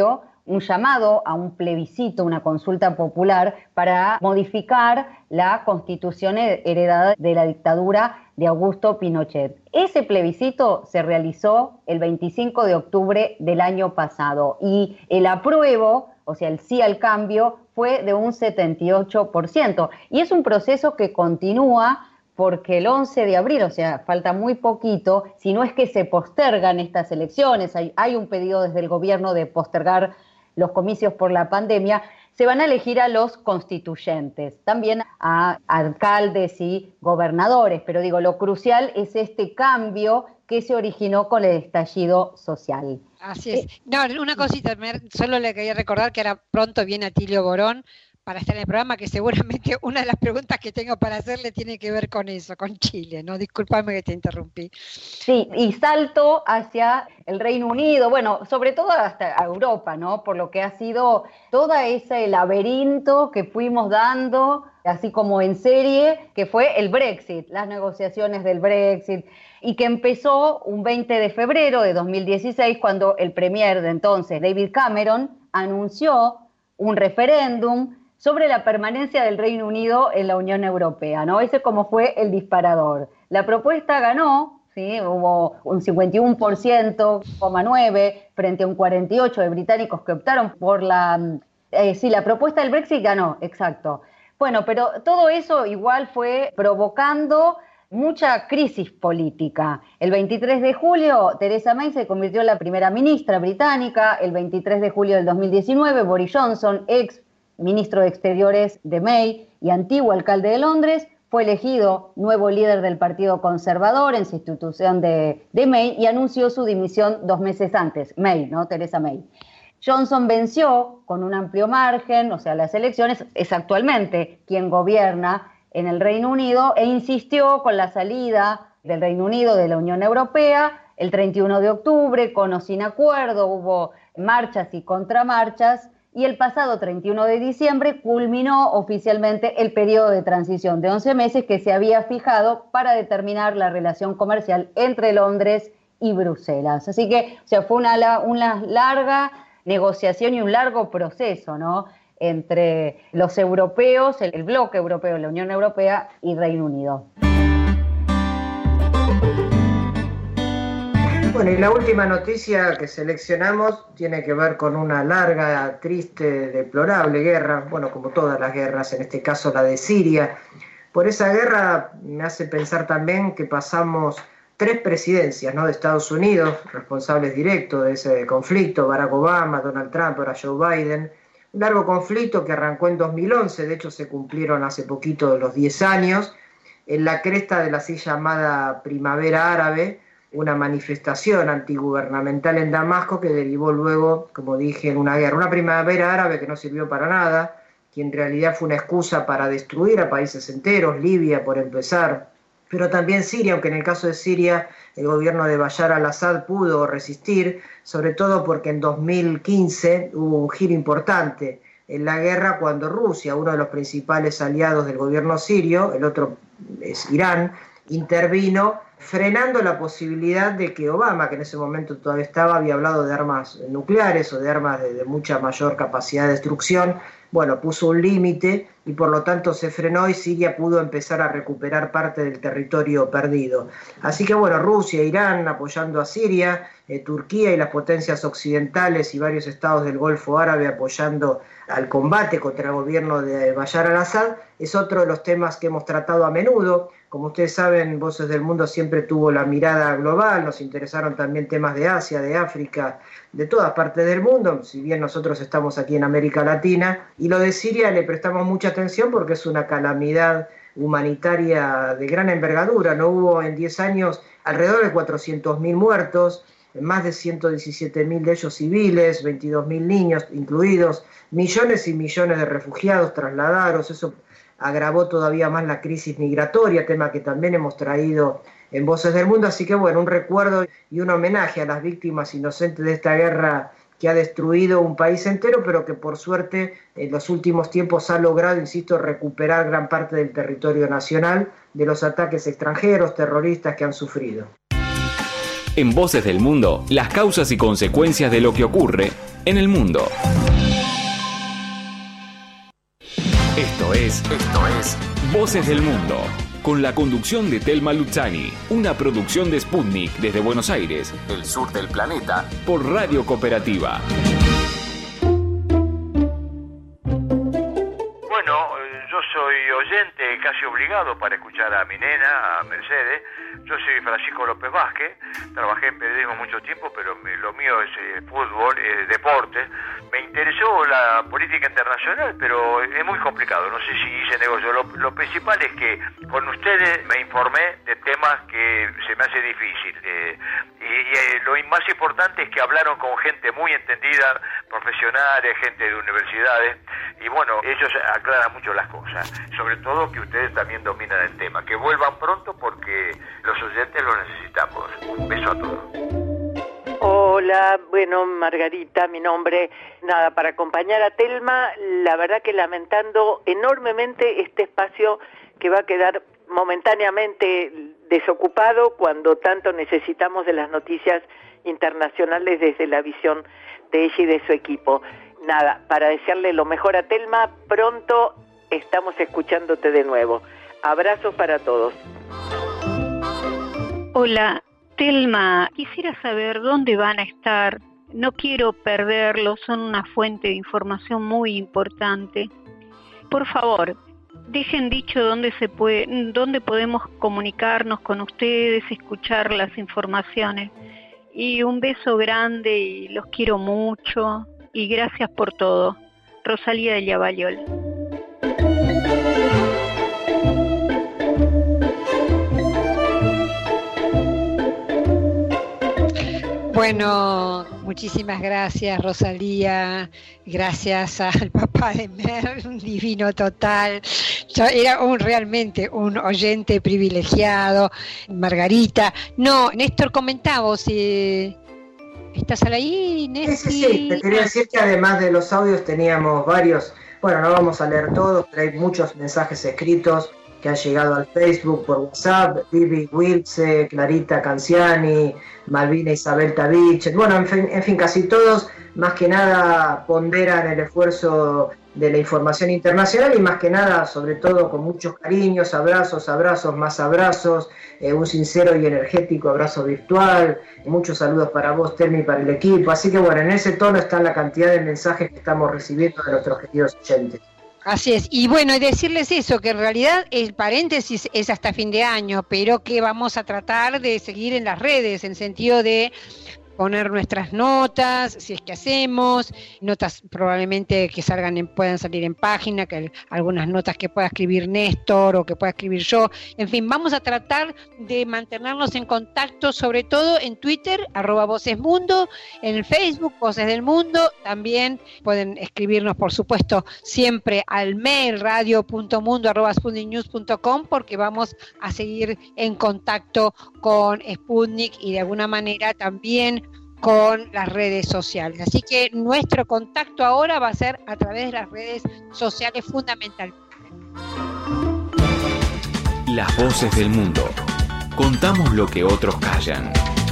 C: un llamado a un plebiscito, una consulta popular para modificar la constitución heredada de la dictadura de Augusto Pinochet. Ese plebiscito se realizó el veinticinco de octubre del año pasado y el apruebo, o sea, el sí al cambio, fue de un setenta y ocho por ciento. Y es un proceso que continúa porque el once de abril, o sea, falta muy poquito, si no es que se postergan estas elecciones, hay, hay un pedido desde el gobierno de postergar los comicios por la pandemia, se van a elegir a los constituyentes, también a alcaldes y gobernadores, pero digo, lo crucial es este cambio que se originó con el estallido social.
B: Así es. No, una cosita, solo le quería recordar que ahora pronto viene Atilio Borón para estar en el programa, que seguramente una de las preguntas que tengo para hacerle tiene que ver con eso, con Chile, ¿no? Discúlpame que te interrumpí.
C: Sí, y salto hacia el Reino Unido, bueno, sobre todo hasta Europa, ¿no? Por lo que ha sido todo ese laberinto que fuimos dando, así como en serie, que fue el Brexit, las negociaciones del Brexit, y que empezó un veinte de febrero de dos mil dieciséis, cuando el premier de entonces, David Cameron, anunció un referéndum sobre la permanencia del Reino Unido en la Unión Europea, ¿no? Ese como fue el disparador. La propuesta ganó, ¿sí? Hubo un cincuenta y uno por ciento, nueve, frente a un cuarenta y ocho por ciento de británicos que optaron por la... Eh, sí, la propuesta del Brexit ganó, exacto. Bueno, pero todo eso igual fue provocando mucha crisis política. El veintitrés de julio, Theresa May se convirtió en la primera ministra británica. El veintitrés de julio del dos mil diecinueve, Boris Johnson, ex ministro de Exteriores de May y antiguo alcalde de Londres, fue elegido nuevo líder del Partido Conservador en sustitución de, de May y anunció su dimisión dos meses antes. May, ¿no? Theresa May. Johnson venció con un amplio margen, o sea, las elecciones, es actualmente quien gobierna en el Reino Unido e insistió con la salida del Reino Unido de la Unión Europea el treinta y uno de octubre, con o sin acuerdo, hubo marchas y contramarchas, y el pasado treinta y uno de diciembre culminó oficialmente el periodo de transición de once meses que se había fijado para determinar la relación comercial entre Londres y Bruselas. Así que, o sea, fue una, una larga negociación y un largo proceso, ¿no?, entre los europeos, el, el bloque europeo, la Unión Europea y Reino Unido.
F: Bueno, y la última noticia que seleccionamos tiene que ver con una larga, triste, deplorable guerra, bueno, como todas las guerras, en este caso la de Siria. Por esa guerra me hace pensar también que pasamos tres presidencias, ¿no?, de Estados Unidos, responsables directos de ese conflicto, Barack Obama, Donald Trump, ahora Joe Biden. Un largo conflicto que arrancó en dos mil once, de hecho se cumplieron hace poquito los diez años, en la cresta de la así llamada Primavera Árabe, una manifestación antigubernamental en Damasco que derivó luego, como dije, en una guerra. Una primavera árabe que no sirvió para nada, que en realidad fue una excusa para destruir a países enteros, Libia por empezar, pero también Siria, aunque en el caso de Siria el gobierno de Bashar al-Assad pudo resistir, sobre todo porque en dos mil quince hubo un giro importante en la guerra cuando Rusia, uno de los principales aliados del gobierno sirio, el otro es Irán, intervino frenando la posibilidad de que Obama, que en ese momento todavía estaba, había hablado de armas nucleares o de armas de, de mucha mayor capacidad de destrucción. Bueno, puso un límite y por lo tanto se frenó y Siria pudo empezar a recuperar parte del territorio perdido. Así que bueno, Rusia, Irán apoyando a Siria, eh, Turquía y las potencias occidentales y varios estados del Golfo Árabe apoyando al combate contra el gobierno de Bashar al-Assad, es otro de los temas que hemos tratado a menudo. Como ustedes saben, Voces del Mundo siempre tuvo la mirada global, nos interesaron también temas de Asia, de África, de todas partes del mundo, si bien nosotros estamos aquí en América Latina, y lo de Siria le prestamos mucha atención porque es una calamidad humanitaria de gran envergadura. No hubo en diez años alrededor de cuatrocientos mil muertos, más de ciento diecisiete mil de ellos civiles, veintidós mil niños incluidos, millones y millones de refugiados trasladados. Eso agravó todavía más la crisis migratoria, tema que también hemos traído en Voces del Mundo. Así que bueno, un recuerdo y un homenaje a las víctimas inocentes de esta guerra que ha destruido un país entero, pero que por suerte en los últimos tiempos ha logrado, insisto, recuperar gran parte del territorio nacional de los ataques extranjeros, terroristas que han sufrido.
A: En Voces del Mundo, las causas y consecuencias de lo que ocurre en el mundo. Esto es, esto es Voces del Mundo, con la conducción de Telma Luzzani, una producción de Sputnik desde Buenos Aires, el sur del planeta, por Radio Cooperativa.
N: Bueno, yo soy oyente casi obligado para escuchar a mi nena, a Mercedes. Yo soy Francisco López Vázquez, trabajé en periodismo mucho tiempo, pero me, lo mío es eh, fútbol, eh, deporte. Me interesó la política internacional, pero es muy complicado, no sé si hice negocio. Lo, lo principal es que con ustedes me informé de temas que se me hace difícil. Eh, y y eh, lo más importante es que hablaron con gente muy entendida, profesionales, gente de universidades, y bueno, ellos aclaran mucho las cosas. Sobre todo que ustedes también dominan el tema. Que vuelvan pronto porque los oyentes lo necesitamos. Un beso a todos.
O: Hola, bueno, Margarita, mi nombre. Nada, para acompañar a Telma, la verdad que lamentando enormemente este espacio que va a quedar momentáneamente desocupado cuando tanto necesitamos de las noticias internacionales desde la visión de ella y de su equipo. Nada, para desearle lo mejor a Telma, pronto estamos escuchándote de nuevo. Abrazos para todos.
P: Hola, Telma, quisiera saber dónde van a estar. No quiero perderlos, son una fuente de información muy importante. Por favor, dejen dicho dónde se puede, dónde podemos comunicarnos con ustedes, escuchar las informaciones. Y un beso grande y los quiero mucho y gracias por todo. Rosalía de Llavallol.
B: Bueno, muchísimas gracias, Rosalía, gracias al papá de Mer, un divino total. Yo era un realmente un oyente privilegiado. Margarita, no, Néstor, comentaba, si estás ahí, Néstor.
F: Sí, sí, sí, te quería decir que además de los audios teníamos varios, bueno, no vamos a leer todos, pero hay muchos mensajes escritos que han llegado al Facebook, por WhatsApp, Vivi Wilce, Clarita Canciani, Malvina Isabel Tavich, bueno, en fin, en fin, casi todos, más que nada ponderan el esfuerzo de la información internacional y más que nada, sobre todo con muchos cariños, abrazos, abrazos, más abrazos, eh, un sincero y energético abrazo virtual, muchos saludos para vos, Telmi, y para el equipo, así que bueno, en ese tono está la cantidad de mensajes que estamos recibiendo de nuestros queridos oyentes.
B: Así es, y bueno, y decirles eso, que en realidad el paréntesis es hasta fin de año, pero que vamos a tratar de seguir en las redes, en sentido de poner nuestras notas, si es que hacemos, notas probablemente que salgan en, puedan salir en página, que algunas notas que pueda escribir Néstor o que pueda escribir yo, en fin, vamos a tratar de mantenernos en contacto, sobre todo en Twitter, arroba Voces Mundo, en el Facebook, Voces del Mundo, también pueden escribirnos, por supuesto, siempre al mail radio punto mundo arroba sputnik news punto com, porque vamos a seguir en contacto con Sputnik y de alguna manera también con las redes sociales. Así que nuestro contacto ahora va a ser a través de las redes sociales fundamentalmente.
A: Las voces del mundo. Contamos lo que otros callan.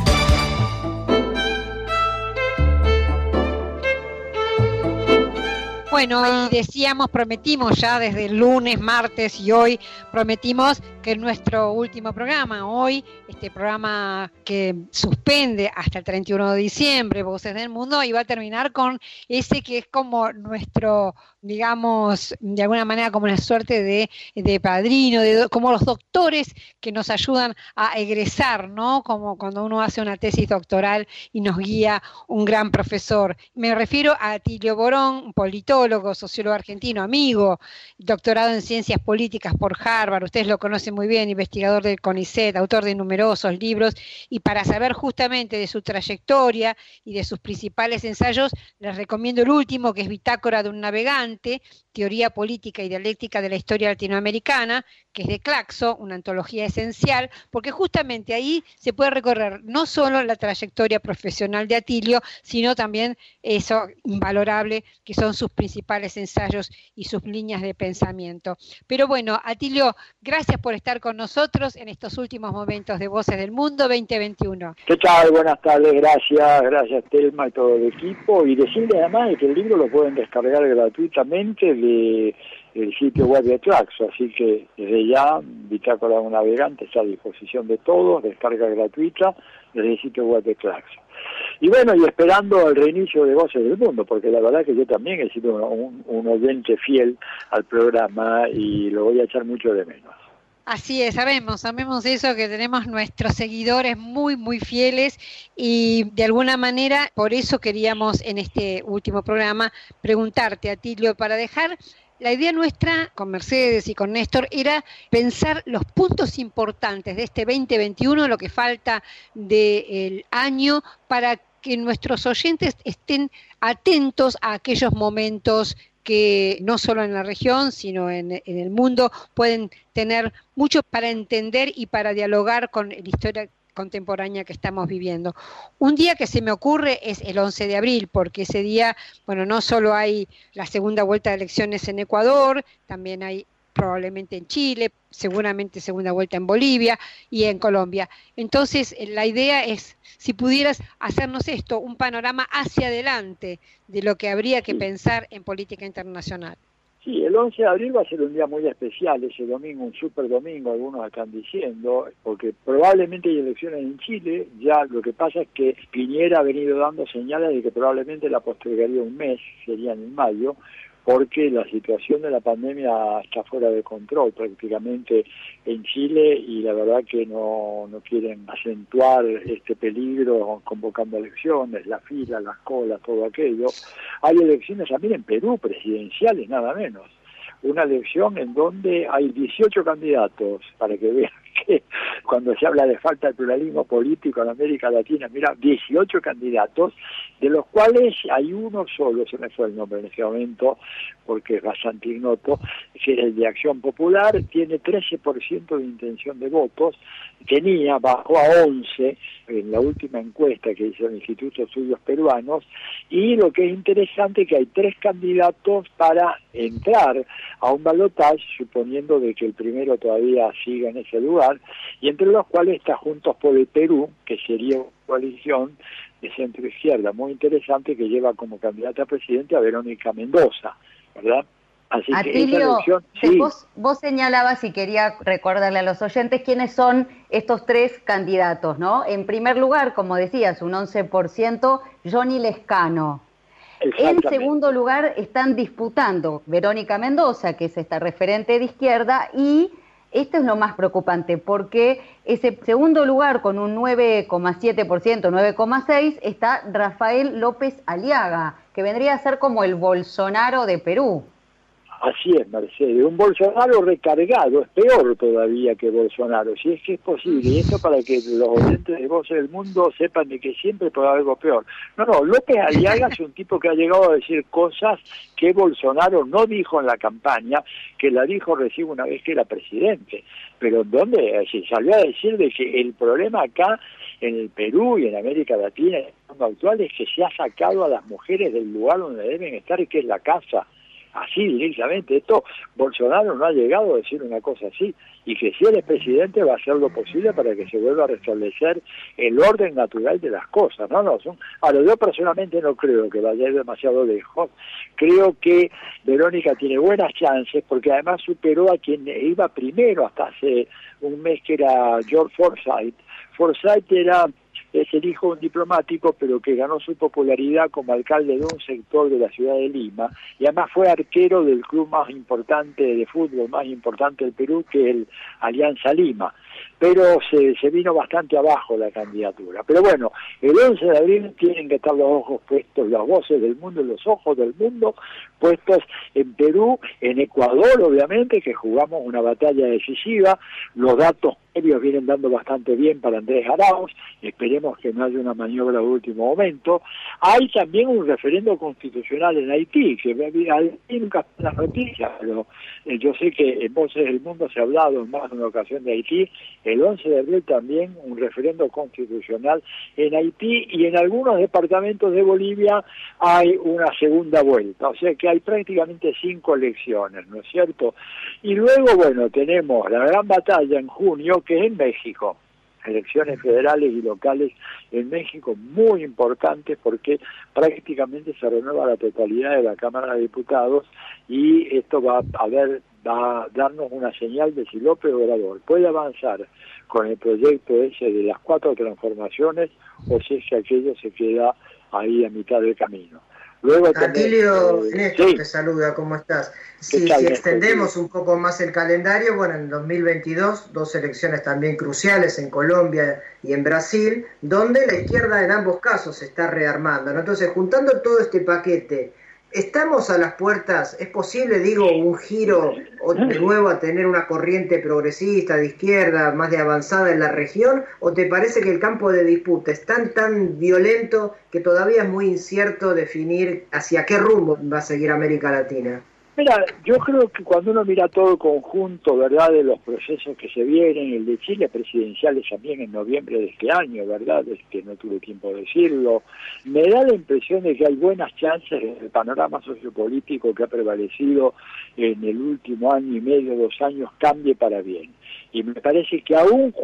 B: Bueno, y decíamos, prometimos ya desde el lunes, martes y hoy, prometimos que nuestro último programa, hoy, este programa que suspende hasta el treinta y uno de diciembre, Voces del Mundo, iba a terminar con ese que es como nuestro, digamos, de alguna manera como una suerte de, de padrino, de, como los doctores que nos ayudan a egresar, ¿no? Como cuando uno hace una tesis doctoral y nos guía un gran profesor. Me refiero a Atilio Borón, politólogo, sociólogo argentino, amigo, doctorado en Ciencias Políticas por Harvard, ustedes lo conocen muy bien, investigador del CONICET, autor de numerosos libros, y para saber justamente de su trayectoria y de sus principales ensayos, les recomiendo el último, que es Bitácora de un navegante, Teoría Política y Dialéctica de la Historia Latinoamericana, que es de Claxo, una antología esencial, porque justamente ahí se puede recorrer no solo la trayectoria profesional de Atilio, sino también eso invalorable que son sus principales principales ensayos y sus líneas de pensamiento. Pero bueno, Atilio, gracias por estar con nosotros en estos últimos momentos de Voces del Mundo veinte veintiuno.
Q: ¿Qué tal? Buenas tardes, gracias, gracias Telma y todo el equipo. Y decirles además que el libro lo pueden descargar gratuitamente de el sitio web de Claxo, así que desde ya, Bitácora de un Navegante está a disposición de todos, descarga gratuita desde el sitio web de Claxo. Y bueno, y esperando el reinicio de Voces del Mundo, porque la verdad que yo también he sido un, un oyente fiel al programa y lo voy a echar mucho de menos.
B: Así es, sabemos, sabemos eso, que tenemos nuestros seguidores muy, muy fieles y de alguna manera, por eso queríamos en este último programa preguntarte, Atilio, para dejar... La idea nuestra con Mercedes y con Néstor era pensar los puntos importantes de este veinte veintiuno, lo que falta del año, para que nuestros oyentes estén atentos a aquellos momentos que no solo en la región, sino en, en el mundo, pueden tener mucho para entender y para dialogar con la historia contemporánea que estamos viviendo. Un día que se me ocurre es el once de abril, porque ese día, bueno, no solo hay la segunda vuelta de elecciones en Ecuador, también hay probablemente en Chile, seguramente segunda vuelta en Bolivia y en Colombia. Entonces, la idea es, si pudieras hacernos esto, un panorama hacia adelante de lo que habría que pensar en política internacional.
Q: Sí, el once de abril va a ser un día muy especial, ese domingo, un super domingo, algunos están diciendo, porque probablemente hay elecciones en Chile, ya lo que pasa es que Piñera ha venido dando señales de que probablemente la postergaría un mes, serían en mayo, porque la situación de la pandemia está fuera de control prácticamente en Chile y la verdad que no, no quieren acentuar este peligro convocando elecciones, la fila, las colas, todo aquello. Hay elecciones también en Perú, presidenciales, nada menos. Una elección en donde hay dieciocho candidatos, para que vean que cuando se habla de falta de pluralismo político en América Latina, mira, dieciocho candidatos, de los cuales hay uno solo, se me fue el nombre en este momento, porque es bastante ignoto, que es el de Acción Popular, tiene trece por ciento de intención de votos, tenía, bajó a once en la última encuesta que hizo el Instituto de Estudios Peruanos, y lo que es interesante es que hay tres candidatos para entrar a un balotaje, suponiendo de que el primero todavía siga en ese lugar, y entre los cuales está Juntos por el Perú, que sería una coalición de centro-izquierda muy interesante, que lleva como candidata a presidente a Verónica Mendoza, ¿verdad? Así
C: Atilio,
Q: que esa elección, sí.
C: vos, vos señalabas y quería recordarle a los oyentes quiénes son estos tres candidatos, ¿no? En primer lugar, como decías, un once por ciento, Johnny Lescano. En segundo lugar están disputando Verónica Mendoza, que es esta referente de izquierda, y esto es lo más preocupante, porque ese segundo lugar con un nueve coma siete por ciento, nueve coma seis por ciento, está Rafael López Aliaga, que vendría a ser como el Bolsonaro de Perú.
Q: Así es, Mercedes, un Bolsonaro recargado, es peor todavía que Bolsonaro, si es que es posible, y esto para que los oyentes de Voces del Mundo sepan de que siempre puede haber algo peor. No, no, López Aliaga es un tipo que ha llegado a decir cosas que Bolsonaro no dijo en la campaña, que la dijo recién una vez que era presidente, pero ¿dónde? Se salió a decir de que el problema acá en el Perú y en América Latina en el mundo actual es que se ha sacado a las mujeres del lugar donde deben estar, y que es la casa. Así directamente, esto Bolsonaro no ha llegado a decir una cosa así, y que si él es presidente va a hacer lo posible para que se vuelva a restablecer el orden natural de las cosas, no, no, son, ahora yo personalmente no creo que vaya a ir demasiado lejos, creo que Verónica tiene buenas chances, porque además superó a quien iba primero hasta hace un mes, que era George Forsyth. Forsyth era es el hijo de un diplomático, pero que ganó su popularidad como alcalde de un sector de la ciudad de Lima, y además fue arquero del club más importante de fútbol, más importante del Perú, que es el Alianza Lima, pero se, se vino bastante abajo la candidatura. Pero bueno, el once de abril tienen que estar los ojos puestos, las voces del mundo, los ojos del mundo puestos en Perú, en Ecuador, obviamente, que jugamos una batalla decisiva, los datos ellos vienen dando bastante bien para Andrés Arauz, esperemos que no haya una maniobra de último momento. Hay también un referendo constitucional en Haití, que Haití nunca está en las noticias, pero eh, yo sé que en Voces del Mundo se ha hablado en más de una ocasión de Haití. El once de abril también un referendo constitucional en Haití, y en algunos departamentos de Bolivia hay una segunda vuelta, o sea que hay prácticamente cinco elecciones, ¿no es cierto? Y luego, bueno, tenemos la gran batalla en junio, que es en México, elecciones federales y locales en México muy importantes, porque prácticamente se renueva la totalidad de la Cámara de Diputados, y esto va a ver, va a darnos una señal de si López Obrador puede avanzar con el proyecto ese de las cuatro transformaciones, o si es que aquello se queda ahí a mitad del camino. Luego
F: Atilio,
Q: tenés, eh,
F: Néstor
Q: sí.
F: te saluda, ¿cómo estás? Si,
Q: tal,
F: si
Q: Néstor?
F: extendemos un poco más el calendario, bueno, en dos mil veintidós, dos elecciones también cruciales en Colombia y en Brasil, donde la izquierda en ambos casos se está rearmando, ¿no? Entonces, juntando todo este paquete, ¿estamos a las puertas? ¿Es posible, digo, un giro o de nuevo a tener una corriente progresista, de izquierda, más de avanzada en la región? ¿O te parece que el campo de disputa es tan, tan violento que todavía es muy incierto definir hacia qué rumbo va a seguir América Latina?
Q: Mira, yo creo que cuando uno mira todo el conjunto, ¿verdad?, de los procesos que se vienen, el de Chile presidenciales también en noviembre de este año, ¿verdad?, es que no tuve tiempo de decirlo, me da la impresión de que hay buenas chances en el panorama sociopolítico que ha prevalecido en el último año y medio, dos años, cambie para bien. Y me parece que aún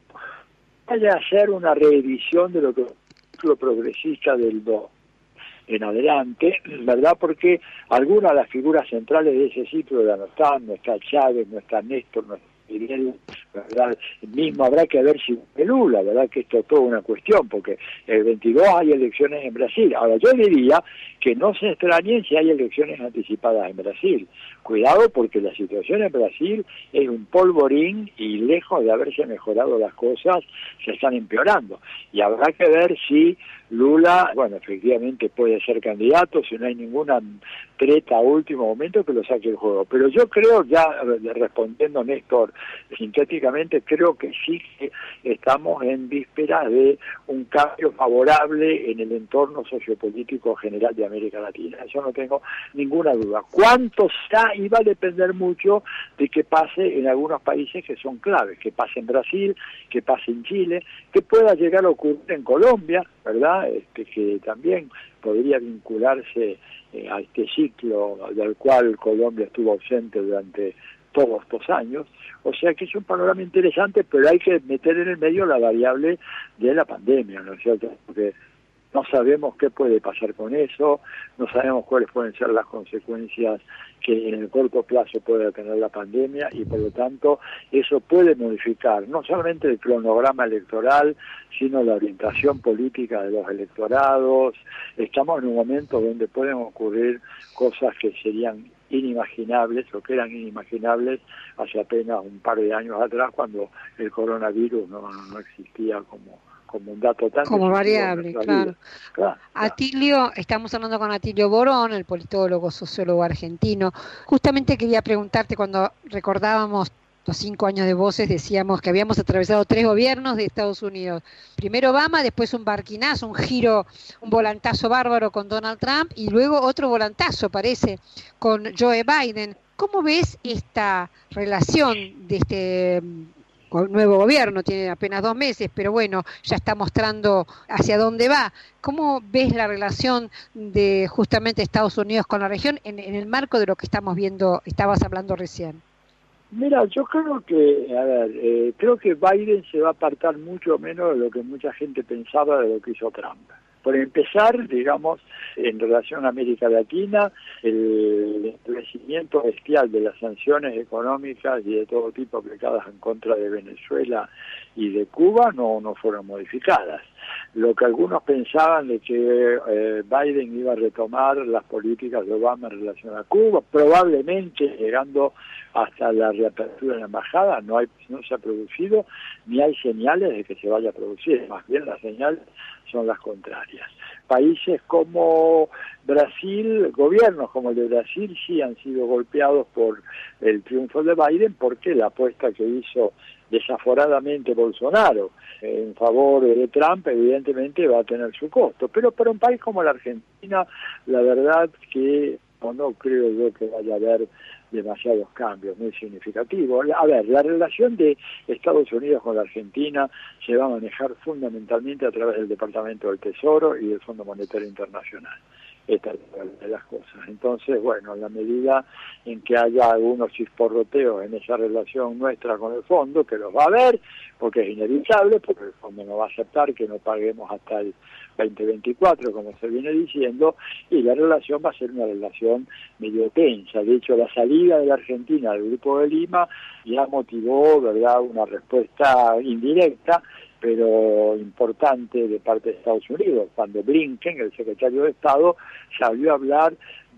Q: vaya a hacer una reedición de lo que lo progresista del dos en adelante, ¿verdad? Porque algunas de las figuras centrales de ese ciclo ya no están, no está Chávez, no está Néstor, no está Miguel, ¿verdad? Mismo habrá que ver si Lula, ¿verdad? Que esto es toda una cuestión, porque el veintidós hay elecciones en Brasil. Ahora, yo diría que no se extrañen si hay elecciones anticipadas en Brasil. Cuidado, porque la situación en Brasil es un polvorín y lejos de haberse mejorado las cosas, se están empeorando. Y habrá que ver si Lula, bueno, efectivamente puede ser candidato, si no hay ninguna treta a último momento que lo saque el juego. Pero yo creo, ya respondiendo Néstor sintéticamente, creo que sí que estamos en vísperas de un cambio favorable en el entorno sociopolítico general de América Latina. Eso no tengo ninguna duda. ¿Cuánto será? Y va a depender mucho de que pase en algunos países que son claves, que pase en Brasil, que pase en Chile, que pueda llegar a ocurrir en Colombia, ¿verdad? Este, que también podría vincularse eh, a este ciclo del cual Colombia estuvo ausente durante todos estos años. O sea que es un panorama interesante, pero hay que meter en el medio la variable de la pandemia, ¿no es cierto? Porque no sabemos qué puede pasar con eso, no sabemos cuáles pueden ser las consecuencias que en el corto plazo puede tener la pandemia, y por lo tanto eso puede modificar no solamente el cronograma electoral, sino la orientación política de los electorados. Estamos en un momento donde pueden ocurrir cosas que serían inimaginables o que eran inimaginables hace apenas un par de años atrás, cuando el coronavirus no, no existía como como un dato tan
B: como variable, claro.
Q: claro, claro.
B: Atilio, estamos hablando con Atilio Borón, el politólogo, sociólogo argentino. Justamente quería preguntarte, cuando recordábamos los cinco años de Voces, decíamos que habíamos atravesado tres gobiernos de Estados Unidos. Primero Obama, después un barquinazo, un giro, un volantazo bárbaro con Donald Trump, y luego otro volantazo, parece, con Joe Biden. ¿Cómo ves esta relación de este nuevo gobierno? Tiene apenas dos meses, pero bueno, ya está mostrando hacia dónde va. ¿Cómo ves la relación de justamente Estados Unidos con la región en, en el marco de lo que estamos viendo, estabas hablando recién?
Q: Mira, yo creo que, a ver, eh, creo que Biden se va a apartar mucho menos de lo que mucha gente pensaba de lo que hizo Trump. Por empezar, digamos, en relación a América Latina, el endurecimiento bestial de las sanciones económicas y de todo tipo aplicadas en contra de Venezuela y de Cuba no, no fueron modificadas. Lo que algunos pensaban de que eh, Biden iba a retomar las políticas de Obama en relación a Cuba, probablemente llegando hasta la reapertura de la embajada, no, hay, no se ha producido, ni hay señales de que se vaya a producir, más bien las señales son las contrarias. Países como Brasil, gobiernos como el de Brasil, sí han sido golpeados por el triunfo de Biden, porque la apuesta que hizo desaforadamente Bolsonaro en favor de Trump, evidentemente va a tener su costo. Pero para un país como la Argentina, la verdad que no, no creo yo que vaya a haber demasiados cambios muy significativos. A ver, la relación de Estados Unidos con la Argentina se va a manejar fundamentalmente a través del Departamento del Tesoro y del Fondo Monetario Internacional. Esta es la de las cosas. Entonces, bueno, en la medida en que haya algunos chisporroteos en esa relación nuestra con el fondo, que los va a haber, porque es inevitable, porque el fondo no va a aceptar que no paguemos hasta el veinte veinticuatro, como se viene diciendo, y la relación va a ser una relación medio tensa. De hecho, la salida de la Argentina del Grupo de Lima ya motivó, ¿verdad?, una respuesta indirecta, pero importante de parte de Estados Unidos, cuando Blinken, el secretario de Estado, salió a hablar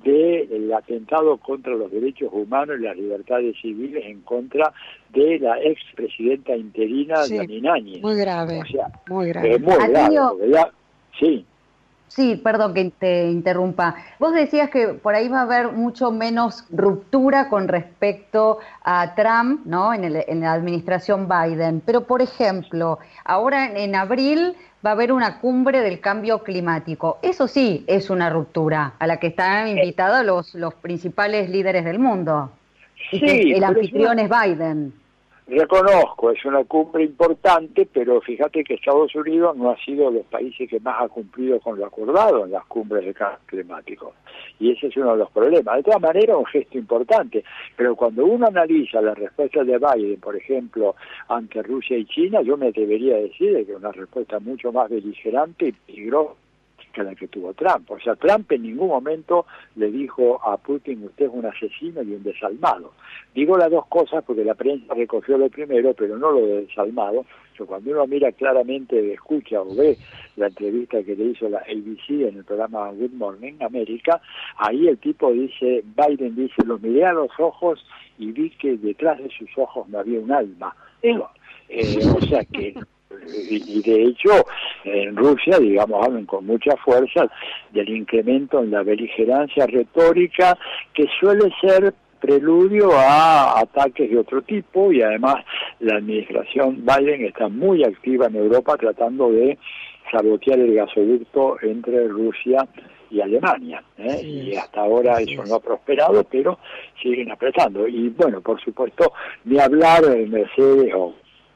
Q: del atentado contra los derechos humanos y las libertades civiles en contra de la expresidenta interina
B: sí,
Q: Yanine Áñez.
B: Muy grave,
Q: o sea,
B: muy grave.
Q: Es muy grave, porque ya, sí.
C: Sí, perdón que te interrumpa. Vos decías que por ahí va a haber mucho menos ruptura con respecto a Trump, ¿no? En, el, en la administración Biden. Pero, por ejemplo, ahora en, en abril va a haber una cumbre del cambio climático. Eso sí es una ruptura a la que están invitados los, los principales líderes del mundo. Y
Q: Sí,
C: que el
Q: pero
C: anfitrión
Q: es una-
C: es Biden.
Q: Reconozco, es una cumbre importante, pero fíjate que Estados Unidos no ha sido de los países que más ha cumplido con lo acordado en las cumbres de cambio climático. Y ese es uno de los problemas. De todas maneras, un gesto importante. Pero cuando uno analiza las respuestas de Biden, por ejemplo, ante Rusia y China, yo me atrevería a decir que es una respuesta mucho más beligerante y peligrosa que la que tuvo Trump. O sea, Trump en ningún momento le dijo a Putin, usted es un asesino y un desalmado. Digo las dos cosas porque la prensa recogió lo primero, pero no lo de desalmado. Pero cuando uno mira claramente, escucha o ve la entrevista que le hizo la A B C en el programa Good Morning America, ahí el tipo dice, Biden dice, lo miré a los ojos y vi que detrás de sus ojos no había un alma. Digo, eh, o sea que... Y, y de hecho en Rusia, digamos, hablan con mucha fuerza del incremento en la beligerancia retórica que suele ser preludio a ataques de otro tipo, y además la administración Biden está muy activa en Europa tratando de sabotear el gasoducto entre Rusia y Alemania, ¿eh? Y hasta ahora eso no ha prosperado, pero siguen apretando. Y bueno, por supuesto, ni hablar de Mercedes o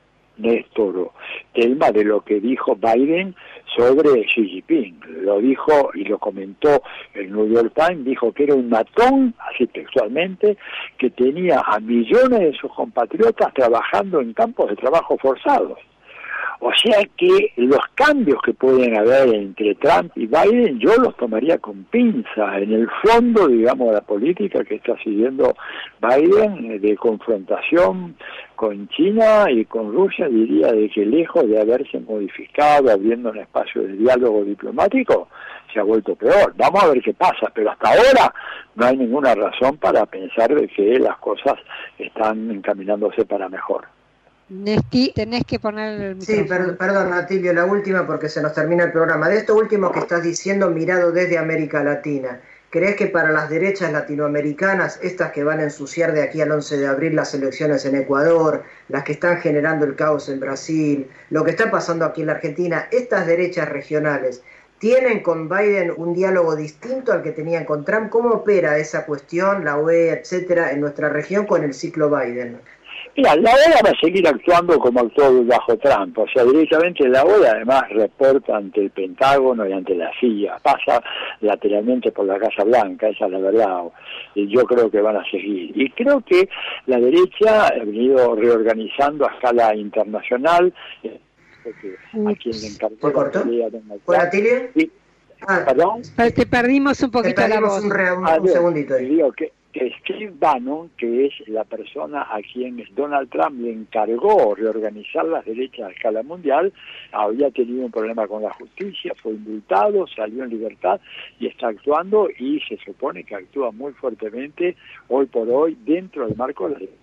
Q: Néstor Telma de lo que dijo Biden sobre Xi Jinping. Lo dijo y lo comentó el New York Times, dijo que era un matón, así textualmente, que tenía a millones de sus compatriotas trabajando en campos de trabajo forzados. O sea que los cambios que pueden haber entre Trump y Biden yo los tomaría con pinza. En el fondo, digamos, la política que está siguiendo Biden de confrontación con China y con Rusia, diría de que lejos de haberse modificado, abriendo un espacio de diálogo diplomático, se ha vuelto peor. Vamos a ver qué pasa, pero hasta ahora no hay ninguna razón para pensar de que las cosas están encaminándose para mejor.
B: Nesti, tenés que poner el micrófono.
F: Sí, per perdón, Atilio, la última porque se nos termina el programa. De esto último que estás diciendo, mirado desde América Latina, ¿crees que para las derechas latinoamericanas, estas que van a ensuciar de aquí al once de abril las elecciones en Ecuador, las que están generando el caos en Brasil, lo que está pasando aquí en la Argentina, estas derechas regionales, tienen con Biden un diálogo distinto al que tenían con Trump? ¿Cómo opera esa cuestión, la O E A, etcétera, en nuestra región con el ciclo Biden?
Q: Mira, la O E A va a seguir actuando como actuó bajo Trump, o sea, directamente la O E A además reporta ante el Pentágono y ante la C I A, pasa lateralmente por la Casa Blanca, esa es la verdad, y yo creo que van a seguir. Y creo que la derecha ha venido reorganizando a escala internacional, porque a quien le encargó la pelea de
F: ¿Hola, Tilly?
Q: Sí.
F: Ah,
Q: ¿Perdón?
B: Te perdimos un poquito
F: te
B: la
F: perdimos
B: voz.
F: Un, re, un,
Q: Ah,
F: un segundito ahí.
Q: Digo que que Steve Bannon, que es la persona a quien Donald Trump le encargó reorganizar las derechas a escala mundial, había tenido un problema con la justicia, fue indultado, salió en libertad y está actuando, y se supone que actúa muy fuertemente hoy por hoy dentro del marco de la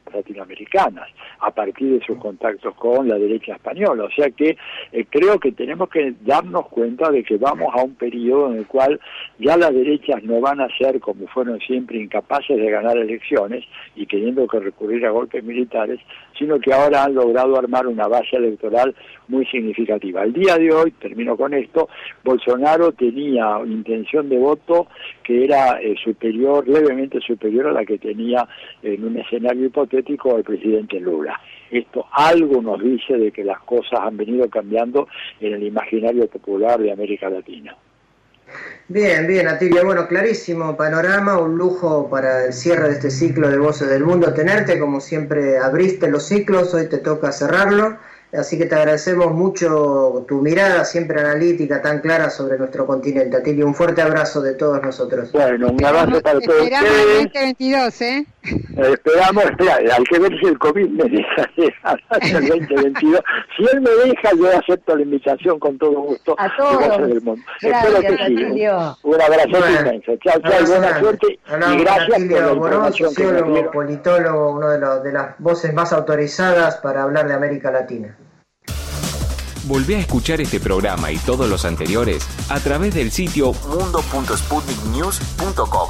Q: latinoamericanas a partir de sus contactos con la derecha española. O sea que eh, creo que tenemos que darnos cuenta de que vamos a un periodo en el cual ya las derechas no van a ser, como fueron siempre, incapaces de ganar elecciones y teniendo que recurrir a golpes militares, sino que ahora han logrado armar una base electoral muy significativa. Al día de hoy, termino con esto, Bolsonaro tenía intención de voto que era eh, superior, levemente superior a la que tenía en un escenario hipotético el presidente Lula. Esto algo nos dice de que las cosas han venido cambiando en el imaginario popular de América Latina.
F: Bien, bien, Atilio. Bueno, clarísimo panorama, un lujo para el cierre de este ciclo de Voces del Mundo tenerte. Como siempre, abriste los ciclos, hoy te toca cerrarlo. Así que te agradecemos mucho tu mirada siempre analítica, tan clara sobre nuestro continente. Atilio, un fuerte abrazo de todos nosotros.
Q: Bueno, un abrazo para todos ustedes.
B: Esperamos el veinte veintidós, ¿eh?
Q: Eh, esperamos, espera, hay que ver si el COVID me deja hasta el veinte veintidós. Si él me deja, yo acepto la invitación con todo gusto.
C: A todos.
Q: Del mundo.
C: Gracias,
Q: Espero que sí.
C: Atilio.
Q: Un abrazo
F: Bueno,
Q: inmenso. Chao, chao, buena suerte.
F: Hablamos
Q: Y gracias
F: con Atilio
Q: por la
F: Borón,
Q: información que me
F: sociólogo,
Q: dieron.
F: politólogo, uno de, los, de las voces más autorizadas para hablar de América Latina.
A: Volvé a escuchar este programa y todos los anteriores a través del sitio mundo punto sputnik news punto com.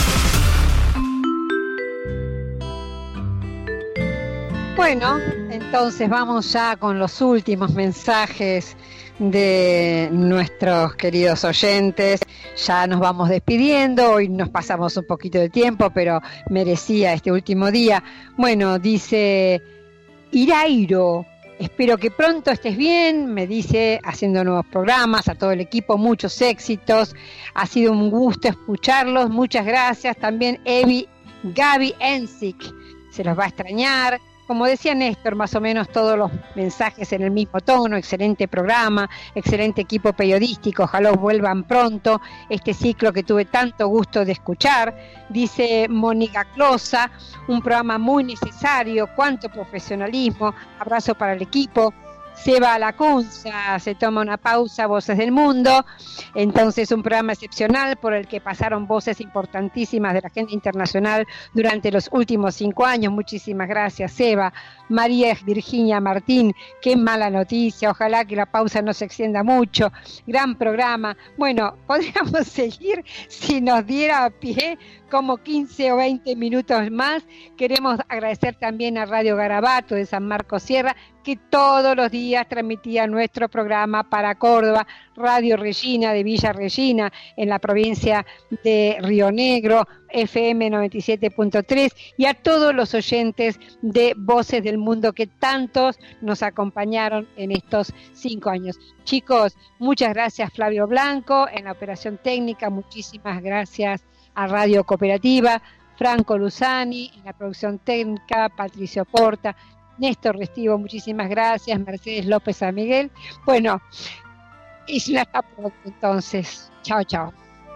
B: Bueno, entonces vamos ya con los últimos mensajes de nuestros queridos oyentes. Ya nos vamos despidiendo, hoy nos pasamos un poquito de tiempo, pero merecía este último día. Bueno, dice Irairo, espero que pronto estés bien, me dice, haciendo nuevos programas, a todo el equipo, muchos éxitos, ha sido un gusto escucharlos, muchas gracias. También Evi, Gaby Ensic, se los va a extrañar. Como decía Néstor, más o menos todos los mensajes en el mismo tono, excelente programa, excelente equipo periodístico, ojalá vuelvan pronto, este ciclo que tuve tanto gusto de escuchar. Dice Mónica Closa, un programa muy necesario, cuánto profesionalismo, abrazo para el equipo. Seba Lacunza se toma una pausa, Voces del Mundo, entonces un programa excepcional por el que pasaron voces importantísimas de la agenda internacional durante los últimos cinco años, muchísimas gracias Seba. María Virginia Martín, qué mala noticia, ojalá que la pausa no se extienda mucho, gran programa. Bueno, podríamos seguir si nos diera a pie como quince o veinte minutos más. Queremos agradecer también a Radio Garabato de San Marcos Sierra, que todos los días transmitía nuestro programa para Córdoba, Radio Regina de Villa Regina, en la provincia de Río Negro, F M noventa y siete punto tres, y a todos los oyentes de Voces del Mundo que tantos nos acompañaron en estos cinco años. Chicos, muchas gracias Flavio Blanco en la operación técnica, muchísimas gracias a Radio Cooperativa, Franco Luzani en la producción técnica, Patricio Porta, Néstor Restivo, muchísimas gracias, Mercedes López San Miguel. Bueno, y hasta pronto entonces. Chao, chao.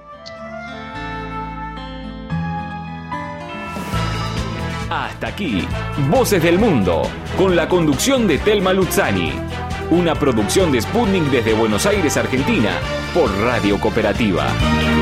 A: Hasta aquí, Voces del Mundo, con la conducción de Telma Luzzani. Una producción de Sputnik desde Buenos Aires, Argentina, por Radio Cooperativa.